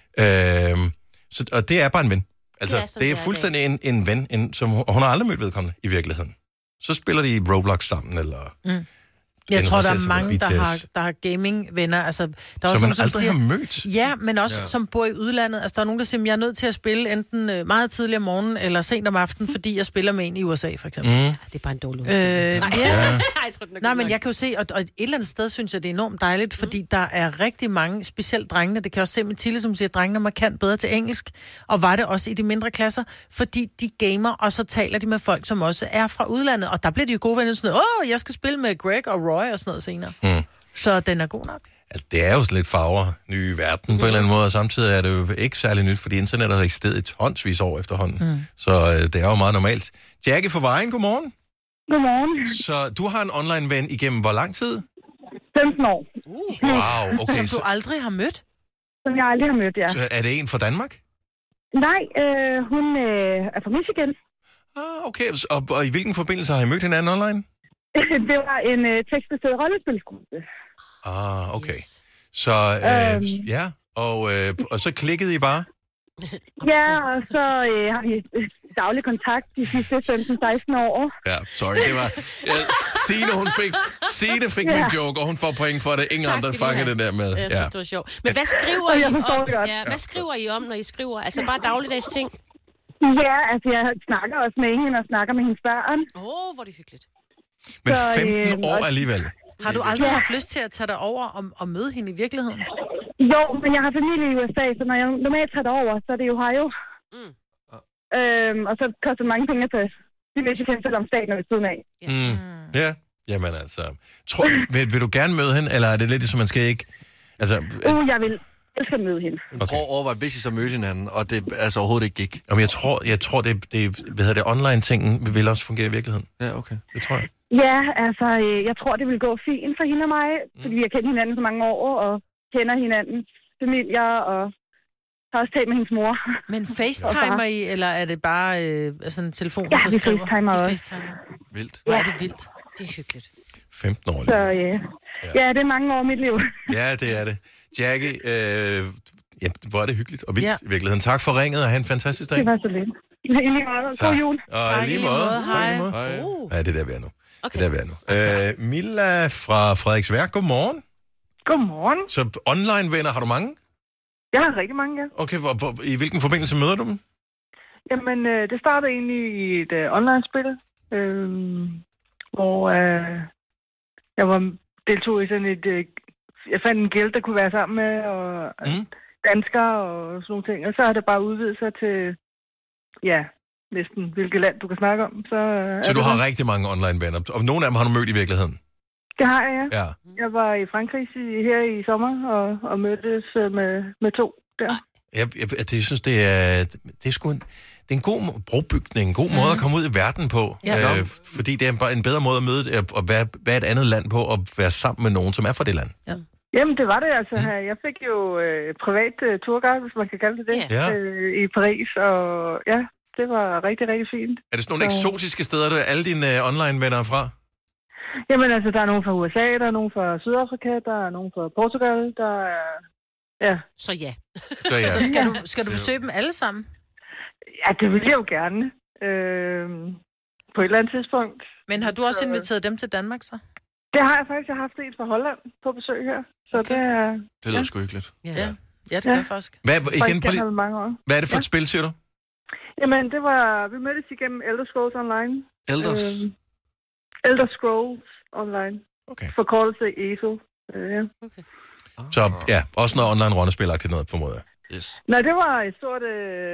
Og det er bare en ven. Altså det er fuldstændig en ven, som hun har aldrig mødt vedkommende i virkeligheden. Så spiller de Roblox sammen, eller... Jeg tror, der er mange, der har gaming-venner. Altså, der er som også man aldrig har mødt. Ja, men også som bor i udlandet. Altså, der er nogen, der siger, at jeg er nødt til at spille enten meget tidligere om morgenen eller sent om aftenen, fordi jeg spiller med en i USA, for eksempel. Det er bare en dårlig Nej, men jeg kan jo se, og et eller andet sted synes jeg, det er enormt dejligt, fordi der er rigtig mange, specielt drengene, det kan jeg også se med Tille, som siger, at drengene er markant bedre til engelsk, og var det også i de mindre klasser, fordi de gamer, og så taler de med folk, som også er fra udlandet, og der bliver de jo gode venner, sådan jeg skal spille med Greg og Roy og sådan noget senere. Så den er god nok. Altså, det er jo sådan lidt farver nye verden på en eller anden måde, og samtidig er det jo ikke særlig nyt, fordi internet har eksisteret i tonsvis år efterhånden. Så det er jo meget normalt. Jackie fra Vejen, godmorgen. Godmorgen. Så du har en online ven igennem hvor lang tid? 15 år. Wow, okay. Som du aldrig har mødt? Som jeg aldrig har mødt, ja. Så er det en fra Danmark? Nej, hun er fra Michigan. Okay, og i hvilken forbindelse har I mødt hinanden online? Det var en tekstbaseret rollespilsgruppe. Okay. Så, ja, og så klikkede I bare? Ja, og så har vi daglig kontakt de sidste 15-16 år. Ja, sorry, det var... Signe fik min joke, og hun får point for det. Ingen andre fanger det der med. Jeg synes, det var sjovt. Men hvad skriver I om? Hvad skriver I om, når I skriver? Altså bare dagligdags ting? Ja, altså jeg snakker også med hende og snakker med hendes børn. Hvor er det hyggeligt. Men 15 år alligevel. Har du aldrig haft lyst til at tage dig over og møde hende i virkeligheden? Jo, men jeg har familie i USA, så når jeg normalt tager det over, så er det jo Ohio. Og så koster mange penge til de Michigan, selvom staten er ved siden af. Ja, jamen altså. Vil du gerne møde hende, eller er det lidt, som man skal ikke... Altså, jeg vil elske at møde hende. Okay. Prøv at overveje, hvis I så mødte hinanden, og det altså overhovedet ikke gik. Jamen, jeg tror det online-tingen vil også fungere i virkeligheden. Ja, okay. Det tror jeg. Ja, altså, jeg tror, det vil gå fint for hende og mig, fordi vi har kendt hinanden så mange år, og kender hinandens familier, og har også talt med hendes mor. Men facetimer I, eller er det bare sådan en telefon, ja, der skriver? Ja, facetimer også. Vildt. Hvor er det vildt. Det er hyggeligt. 15 år. Så ja, det er mange år i mit liv. Ja, det er det. Jackie, hvor er det hyggeligt og vildt i virkeligheden. Tak for ringet, og have en fantastisk dag. Det var så lidt. I lige måde. God jul. Og i lige måde. Hej. Ja, det er der, vi er nu. Okay. Det er der nu. Milla fra Frederiksværk, godmorgen. Godmorgen. Så online-venner, har du mange? Jeg har rigtig mange, ja. Okay, i hvilken forbindelse møder du dem? Jamen, det startede egentlig i et online-spil, hvor jeg deltog i sådan et... jeg fandt en guild, der kunne være sammen med, og danskere og sådan nogle ting. Og så har det bare udvidet sig til, næsten hvilket land, du kan snakke om. Så du har rigtig mange online-venner, og nogle af dem har du mødt i virkeligheden? Det har jeg, ja. Jeg var i Frankrig her i sommer og mødtes med 2 der. Jeg synes, det er sgu det er en god brobygning, en god måde at komme ud i verden på. Ja. Fordi det er bare en bedre måde at møde og være et andet land på, og være sammen med nogen, som er fra det land. Ja. Jamen, det var det altså. Jeg fik jo privat turguide, hvis man kan kalde det, i Paris, og ja, det var rigtig, rigtig fint. Er det sådan nogle eksotiske steder, der alle dine online-venner er fra? Jamen altså, der er nogen fra USA, der er nogen fra Sydafrika, der er nogen fra Portugal, der er... Ja. Så ja. Så skal du besøge dem alle sammen? Ja, det vil jeg jo gerne. På et eller andet tidspunkt. Men har du også inviteret dem til Danmark, så? Det har jeg faktisk. Jeg har haft en fra Holland på besøg her. Så det er... Det lyder sgu hyggeligt. Ja, det gør faktisk. Hvad er det for et spil, siger du? Jamen, vi mødtes igennem Elder Scrolls Online. Elder Scrolls Online. Okay. Forkortelse ESO. Ja. Okay. Så ja, også noget online rollespil-agtigt noget, på en måde. Yes. Nej, det var et stort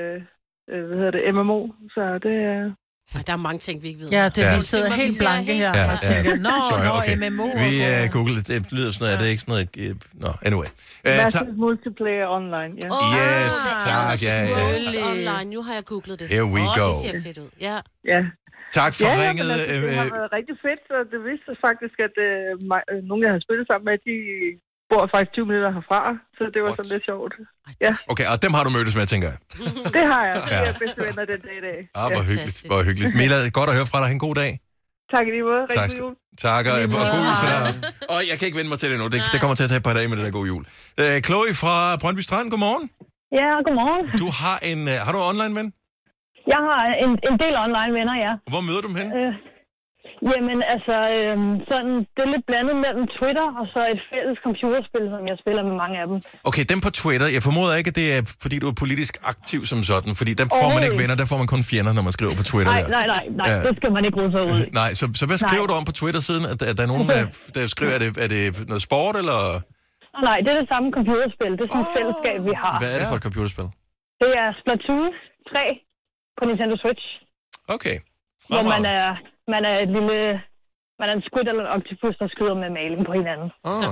MMO, så det er... Der er mange ting, vi ikke ved. Ja, vi sidder helt blanke her og tænker, okay. MMO. Vi googlede, det lyder sådan noget, er det ikke sådan noget... anyway. Massive multiplayer online, ja. Yes, tak, ja. Online, nu har jeg googlet det. Here we go. Det ser fedt ud, ja. Tak for ringet. Det har været rigtig fedt, og det viste faktisk, at nogen, jeg har spillet sammen med, de bor faktisk 20 minutter herfra, så det var sådan lidt sjovt. Ja. Okay, og dem har du mødtes med, tænker jeg? Det har jeg. Det er bedste venner den dag i dag. Hvor hyggeligt, hvor hyggeligt. Mila, godt at høre fra dig. En god dag. Tak i lige måde. Rigtig jul. Tak, og god jul til dig også. Og jeg kan ikke vende mig til det nu. Det kommer til at tage et par dage med den der god jul. Chloe fra Brøndby Strand, godmorgen. Ja, godmorgen. Du har har du online ven? Jeg har en del online venner, ja. Hvor møder du dem hen? Jamen, altså, sådan, det er lidt blandet mellem Twitter og så et fælles computerspil, som jeg spiller med mange af dem. Okay, dem på Twitter. Jeg formoder ikke, at det er, fordi du er politisk aktiv som sådan, fordi der får man ikke venner, der får man kun fjender, når man skriver på Twitter. Nej, det skal man ikke bruge sig ud. Nej, så hvad skriver du om på Twitter-siden? Er der nogen, der skriver, er det noget sport, eller...? Nej, det er det samme computerspil. Det er sådan et fællesskab, vi har. Hvad er det for et computerspil? Det er Splatoon 3 på Nintendo Switch. Okay. Hvor man er et lille... Man er en squid eller en octopus, der skyder med maling på hinanden.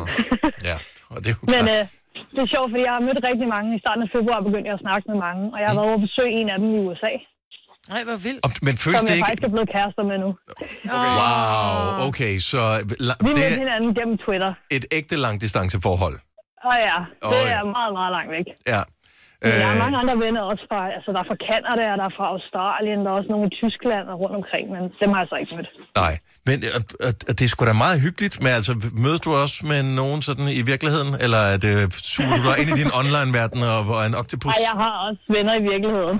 Ja, og det er jo Men det er sjovt, fordi jeg har mødt rigtig mange. I starten af februar begyndte jeg at snakke med mange, og jeg har været over at besøge en af dem i USA. Nej, hvor vildt. Men føles som det jeg ikke... faktisk er blevet kærester med nu. Okay. Wow, okay, så... Vi mødte hinanden gennem Twitter. Et ægte langdistanceforhold. Ja, det er meget, meget langt væk. Ja. Men jeg har mange andre venner også fra, altså der er fra Canada, og der er fra Australien, der er også nogle i Tyskland og rundt omkring, men dem har jeg så ikke mødt. Nej, men det er sgu da meget hyggeligt, men altså mødes du også med nogen sådan i virkeligheden, eller er det, suger du dig ind i din online-verden og en octopus? Nej, jeg har også venner i virkeligheden.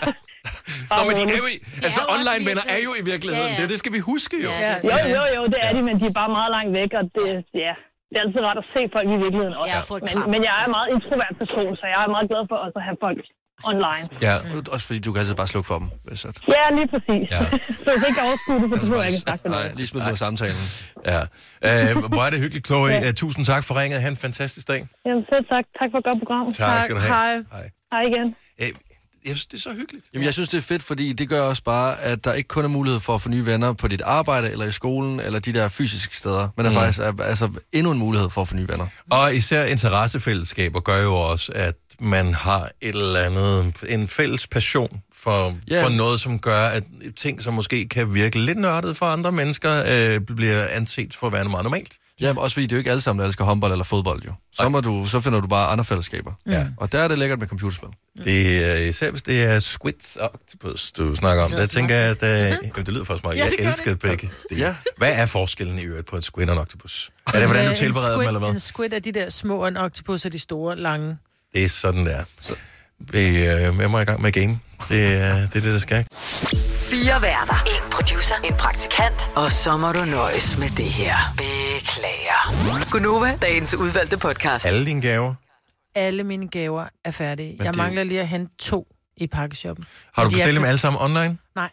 Nå, men de er jo altså online-venner er jo i virkeligheden, det skal vi huske jo. Jo, det er de, men de er bare meget langt væk, og det er altid ret at se folk i virkeligheden også. Men jeg er en meget introvert person, så jeg er meget glad for også at have folk online. Ja, også fordi du kan altid bare slukke for dem. Ja, lige præcis. Ja. Så hvis ikke overskue det, så behøver jeg ikke snakke med noget. Nej, lige smid på samtalen. Ja. Hvor er det hyggeligt, Chloe. Tusind tak for ringet. Ha' en fantastisk dag. Jamen selv tak. Tak for et godt program. Tak skal du have. Hej igen. Jeg synes, det er så hyggeligt. Jamen, jeg synes, det er fedt, fordi det gør også bare, at der ikke kun er mulighed for at få nye venner på dit arbejde, eller i skolen, eller de der fysiske steder, men der faktisk er endnu en mulighed for at få nye venner. Og især interessefællesskaber gør jo også, at man har et eller andet, en fælles passion for noget, som gør, at ting, som måske kan virke lidt nørdet for andre mennesker, bliver anset for at være meget normalt. Ja, også fordi det er jo ikke alle sammen, der elsker håndbold eller fodbold, jo. Så finder du bare andre fællesskaber. Ja. Og der er det lækkert med computerspil. Det er især, hvis det er Squid Octopus, du snakker om. Der tænker jeg, at det lyder faktisk meget. Jeg elsker begge. Hvad er forskellen i øvrigt på en squid og en octopus? Er det, hvordan du tilbereder dem, eller hvad? En squid er de der små, og en octopus er de store, lange. Det er sådan, der. Med mig i gang med game. Det er det, der skal. 4 værter. 1 producer, en praktikant, og så må du nøjes med det her. Beklager. Gunova, dagens udvalgte podcast. Alle dine gaver? Alle mine gaver er færdige. Jeg mangler lige at hente 2 i pakkeshoppen. Har du bestilt dem alle sammen online? Nej.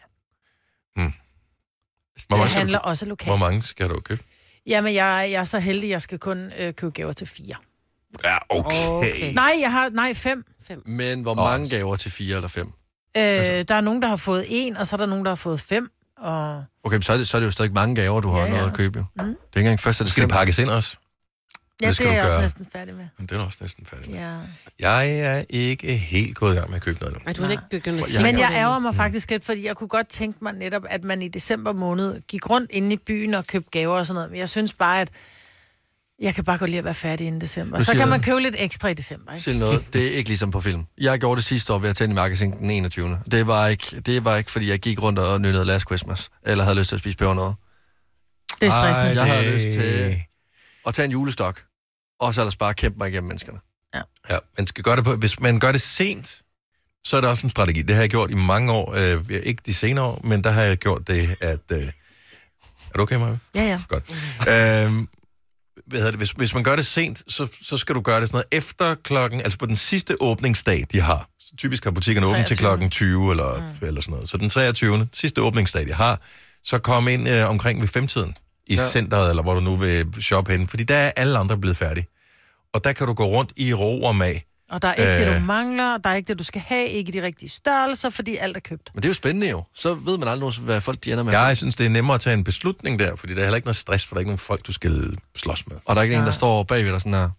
Det handler også lokalt. Hvor mange skal du købe? Jamen, jeg er så heldig, jeg skal kun købe gaver til 4. Ja, okay. Nej, jeg har 5. Men hvor mange gaver til 4 eller 5? Der er nogen, der har fået 1, og så er der nogen, der har fået 5. Og... Okay, så er det jo stadig mange gaver, du har noget at købe. Det er ikke engang først, at det skal det pakkes ind også. Ja, det er jeg også næsten færdig med. Men det er også næsten færdig med. Ja. Jeg er ikke helt gået i gang med at købe noget nu. Ej, du har ikke begyndt. Men jeg ærger mig faktisk lidt, fordi jeg kunne godt tænke mig netop, at man i december måned gik rundt inde i byen og købte gaver og sådan noget. Men jeg synes bare, at jeg kan bare godt lide at være færdig inden december. Så kan man købe lidt ekstra i december, ikke? Sig noget. Det er ikke ligesom på film. Jeg gjorde det sidste år ved at tænde i magasin den 21. Det var ikke, fordi jeg gik rundt og nyttede Last Christmas, eller havde lyst til at spise pebernødder. Det er stressende. Jeg havde lyst til at tage en julestok, og så ellers bare kæmpe mig igennem menneskerne. Ja, man skal gøre det på. Hvis man gør det sent, så er det også en strategi. Det har jeg gjort i mange år. Ikke de senere år, men der har jeg gjort det, at... Er du okay, Maja? Ja. Godt. Hvis man gør det sent, så skal du gøre det sådan noget efter klokken... Altså på den sidste åbningsdag, de har. Så typisk har butikkerne åbent til klokken 20 eller sådan noget. Så den 23. sidste åbningsdag, de har, så kom ind omkring ved 5-tiden i centret, eller hvor du nu vil shoppe hen. Fordi der er alle andre blevet færdige. Og der kan du gå rundt i ro og mag. Og der er ikke det, du mangler, der er ikke det, du skal have, ikke de rigtige størrelser, fordi alt er købt. Men det er jo spændende jo. Så ved man aldrig, hvad folk de ender med. Jeg synes, det er nemmere at tage en beslutning der, fordi der er heller ikke noget stress, for der er ikke nogen folk, du skal slås med. Og der er ikke en, der står bagved dig sådan her.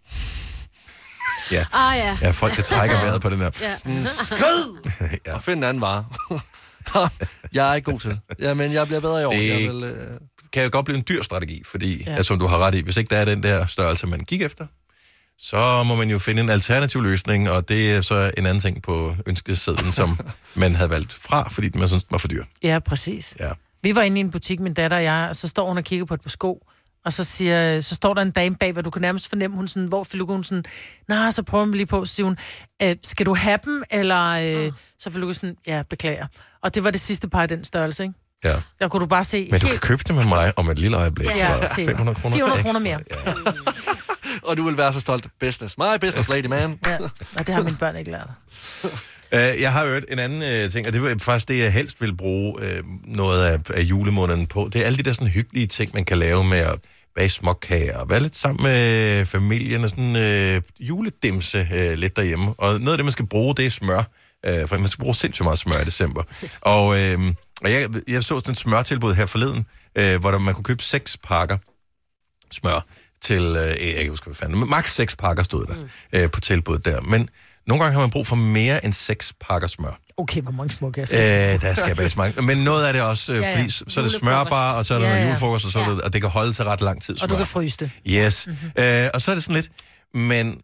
Ja. Ja, folk kan trække vejret på den her. Ja. Skrid! Ja. Og find en anden vare. Jeg er ikke god til. Jamen, jeg bliver bedre i år. Kan jo godt blive en dyr strategi, fordi, som du har ret i, hvis ikke der er den der størrelse, man gik efter, så må man jo finde en alternativ løsning, og det er så en anden ting på ønskesedlen, som man havde valgt fra, fordi man synes, den var for dyr. Ja, præcis. Ja. Vi var inde i en butik, min datter og jeg, og så står hun og kigger på et par sko, og så står der en dame bag, hvor du kan nærmest fornemme, hun sådan, hvor Filuka hun sådan, nej, så prøver vi lige på, så siger hun, skal du have dem, eller så Filuka sådan, ja, beklager. Og det var det sidste par i den størrelse, ikke? Ja. Der kunne du bare se... Men du kan købe det med mig om et lille øjeblik for 500 kroner 400 kroner mere. Ja. Og du vil være så stolt. Business. My business, lady man. Ja, og det har mine børn ikke lært. Jeg har hørt en anden ting, og det er faktisk det, jeg helst vil bruge noget af julemåneden på. Det er alle de der sådan hyggelige ting, man kan lave med at bage småkager og være lidt sammen med familien og sådan juledimse lidt derhjemme. Og noget af det, man skal bruge, det er smør. For man skal bruge sindssygt meget smør i december. Og jeg så sådan et smørtilbud her forleden, hvor man kunne købe 6 pakker smør til, jeg kan ikke huske, hvad fanden, max 6 pakker stod der på tilbuddet der. Men nogle gange har man brug for mere end 6 pakker smør. Okay, hvor mange små kan der skal bare mange. Men noget af det også, fordi så er det smørbar, og så er der noget julefrokost, og, så og det kan holde sig ret lang tid smør. Og du kan fryse det. Yes. Og så er det sådan lidt, men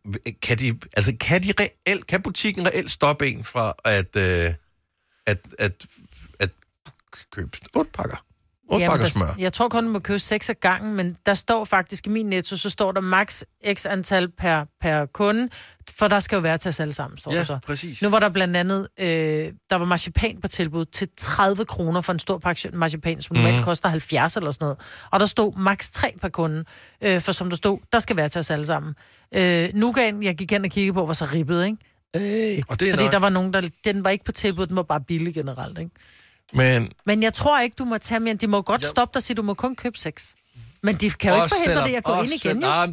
kan butikken reelt stoppe en fra at købe 8 pakker? 8 pakker smør. Jeg tror kun, man må købe 6 af gangen, men der står faktisk i min Netto, så står der max x antal per kunde, for der skal jo være til os alle sammen, står der så. Præcis. Nu var der blandt andet, der var marcipan på tilbud til 30 kroner for en stor pakke marcipan, som normalt koster 70 eller sådan noget. Og der stod max 3 per kunde, for som der stod, der skal være til os alle sammen. Nougaten, jeg gik hen og kiggede på, var så ribbet, ikke? Og det er fordi nok... der var nogen, den var ikke på tilbud, den var bare billig generelt, ikke? Men jeg tror ikke, du må tage mere. De må godt stoppe dig og sige, du må kun købe 6. Men de kan jo ikke forhindre det at gå ind igen, jo.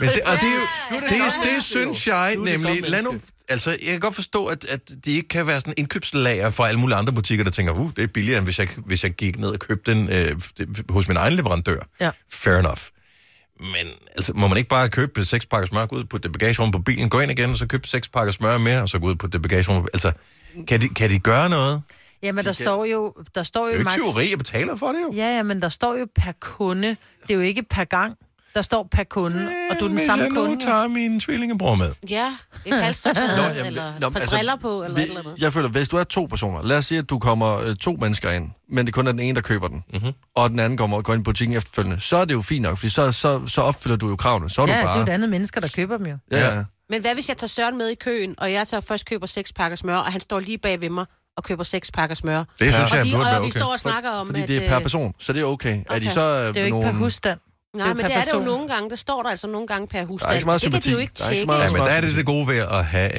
Det synes jeg nemlig. Altså, jeg kan godt forstå, at de ikke kan være sådan en indkøbslager for alle mulige andre butikker, der tænker, det er billigere, end hvis jeg gik ned og købte den hos min egen leverandør. Ja. Fair enough. Men altså, må man ikke bare købe 6 pakker smør, gå ud på det bagagerum på bilen, gå ind igen, og så købe 6 pakker smør mere, og så gå ud på det bagagerum? Altså, kan de gøre noget? Jamen, der står jo det er jo ikke teori, jeg betaler for det jo. Ja, men der står jo per kunde. Det er jo ikke per gang. Der står per kunde, og du er den samme kunde. Hvis jeg nu tager min tvillingebror med. Ja, et halstørklæde, eller briller på, eller et eller andet. Jeg føler, hvis du er 2 personer, lad os sige, at du kommer 2 mennesker ind, men det kun er den ene, der køber den, og den anden går ind i butikken efterfølgende, så er det jo fint nok, fordi så opfylder du jo kravene. Så er du bare... det er jo et andet mennesker, der køber dem jo. Ja. Men hvad hvis jeg tager Søren med i køen, og jeg først køber 6 pakker smør, og han står lige bag ved mig, og køber 6 pakker smør. Det synes jeg burde være Og vi okay. står og snakker om, Fordi at... det er per person, så det er okay. Er de så Det er jo ikke per husstand. Nej, men det er det jo nogle gange. Der står der altså nogle gange per husstand. ikke så meget det kan de jo sympati. ikke Der er ikke tjekke. så Ja, men der er det gode ved at have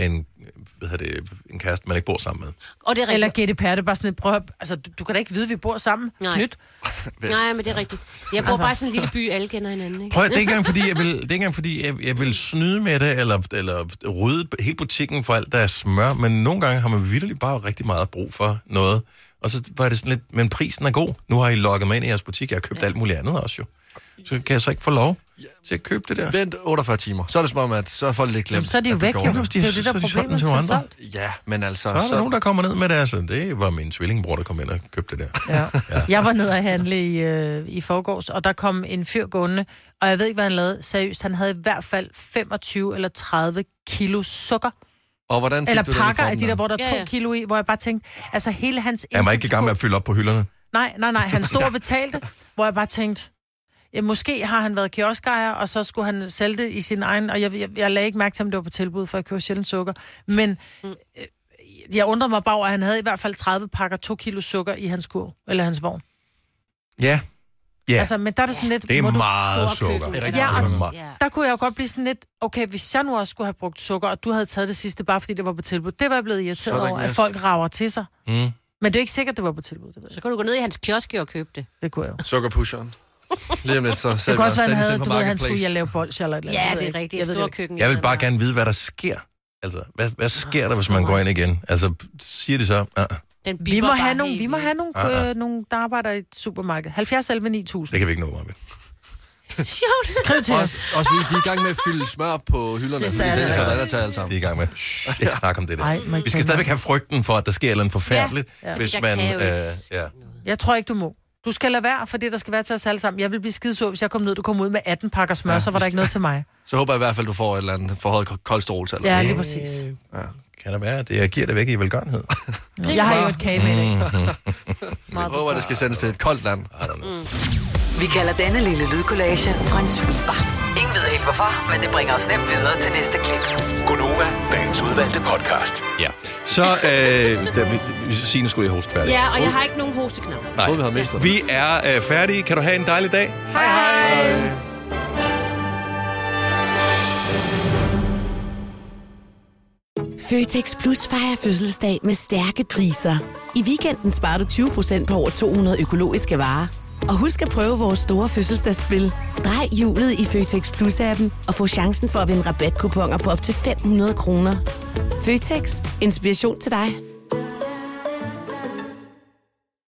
en kæreste, man ikke bor sammen med. Og det er Eller rigtigt. GDPR, det er bare sådan et prøv. Altså, du kan da ikke vide, at vi bor sammen. Nej. Nyt. Nej, men det er rigtigt. Jeg bor bare i sådan en lille by, alle kender hinanden, ikke? Prøv, det er ikke engang fordi, jeg vil snyde med det, eller rydde hele butikken for alt, der er smør, men nogle gange har man virkelig bare rigtig meget brug for noget. Og så var det sådan lidt, men prisen er god. Nu har I logget mig ind i jeres butik, jeg har købt alt muligt andet også jo. Så kan jeg så ikke få lov til at købe det der. Vent 48 timer. Så er det som om, at så er folk lidt glemt. Jamen, så er de jo væk, jo. Jamen, Det er jo det, der er problemet. andre. Ja, men altså... Så er der nogen, der kommer ned med det. Altså, det var min tvillingebror, der kom ind og købte det der. Ja. Jeg var nede at handle i forgårs, og der kom en fyr gående, og jeg ved ikke, hvad han lavede. Seriøst, han havde i hvert fald 25 eller 30 kilo sukker. Og hvordan fik eller du pakker den af de der, hvor der er 2 kilo i, hvor jeg bare tænkte, altså hele hans... Han var ikke i gang med at fylde op på hylderne. Nej, han stod og betalte, hvor jeg bare tænkte, ja, måske har han været kioskejer, og så skulle han sælge det i sin egen, og jeg lagde ikke mærke til, om det var på tilbud, for jeg køber sjældent sukker. Men jeg undrede mig bare over, at han havde i hvert fald 30 pakker 2 kilo sukker i hans kurv, eller hans vogn. Ja. Ja. Altså, men der er det sådan lidt... Det er hvor du meget står og sukker. køber. Det er Ja, rigtig og meget. der kunne jeg jo godt blive sådan lidt, okay, hvis jeg nu også skulle have brugt sukker, og du havde taget det sidste, bare fordi det var på tilbud, det var jeg blevet irriteret over, at folk rager til sig. Mm. Men det er ikke sikkert, det var på tilbud. Det ved jeg. Så kan du gå ned i hans kiosk og købe det. Det kunne jeg jo. Sukkerpusheren. Lige om lidt, så Det kunne også være, han skulle lave bolsjer eller et eller andet. Ja, det er rigtigt. Stor køkken. Jeg vil bare gerne vide, hvad der sker. Altså, hvad sker der, hvis man går ind igen? Altså, siger de så... Vi må have nogle, der arbejder i et supermarked. 70 11 9000. Det kan vi ikke nå, Marvind. Skriv til os. Også vi er i gang med at fylde smør på hylderne. Hvis Det der er er det. så der tager alt sammen. Vi er i gang med. Ikke snakke om det der. Ej, Vi skal stadigvæk have frygten for, at der sker noget forfærdeligt, Ja. hvis Jeg man... kan jo ikke. Jeg tror ikke, du må. Du skal lade være, for det, der skal være til os alle sammen. Jeg vil blive skidesur, hvis jeg kom ned, du kom ud med 18 pakker smør, så var der ikke noget til mig. Så håber jeg i hvert fald, du får et eller andet forhøjet kolesterol. Ja, lige præcis. Ja. Kan det være, at jeg giver det væk i velgørenhed? Jeg har jo et kage med det. Jeg håber, det skal sendes til et koldt land. Vi kalder denne lille lydkollage en sweeper. Ingen ved helt hvorfor, men det bringer os nemt videre til næste klip. Gonova, dagens udvalgte podcast. Ja. Så, Signe skulle jeg hoste færdig. Ja, og jeg har ikke nogen hosteknap. Nej, vi er færdige. Kan du have en dejlig dag? Hej. Føtex Plus fejrer fødselsdag med stærke priser. I weekenden sparer du 20% på over 200 økologiske varer. Og husk at prøve vores store fødselsdagsspil. Drej hjulet i Føtex Plus-appen og få chancen for at vinde rabatkuponer på op til 500 kroner. Føtex. Inspiration til dig.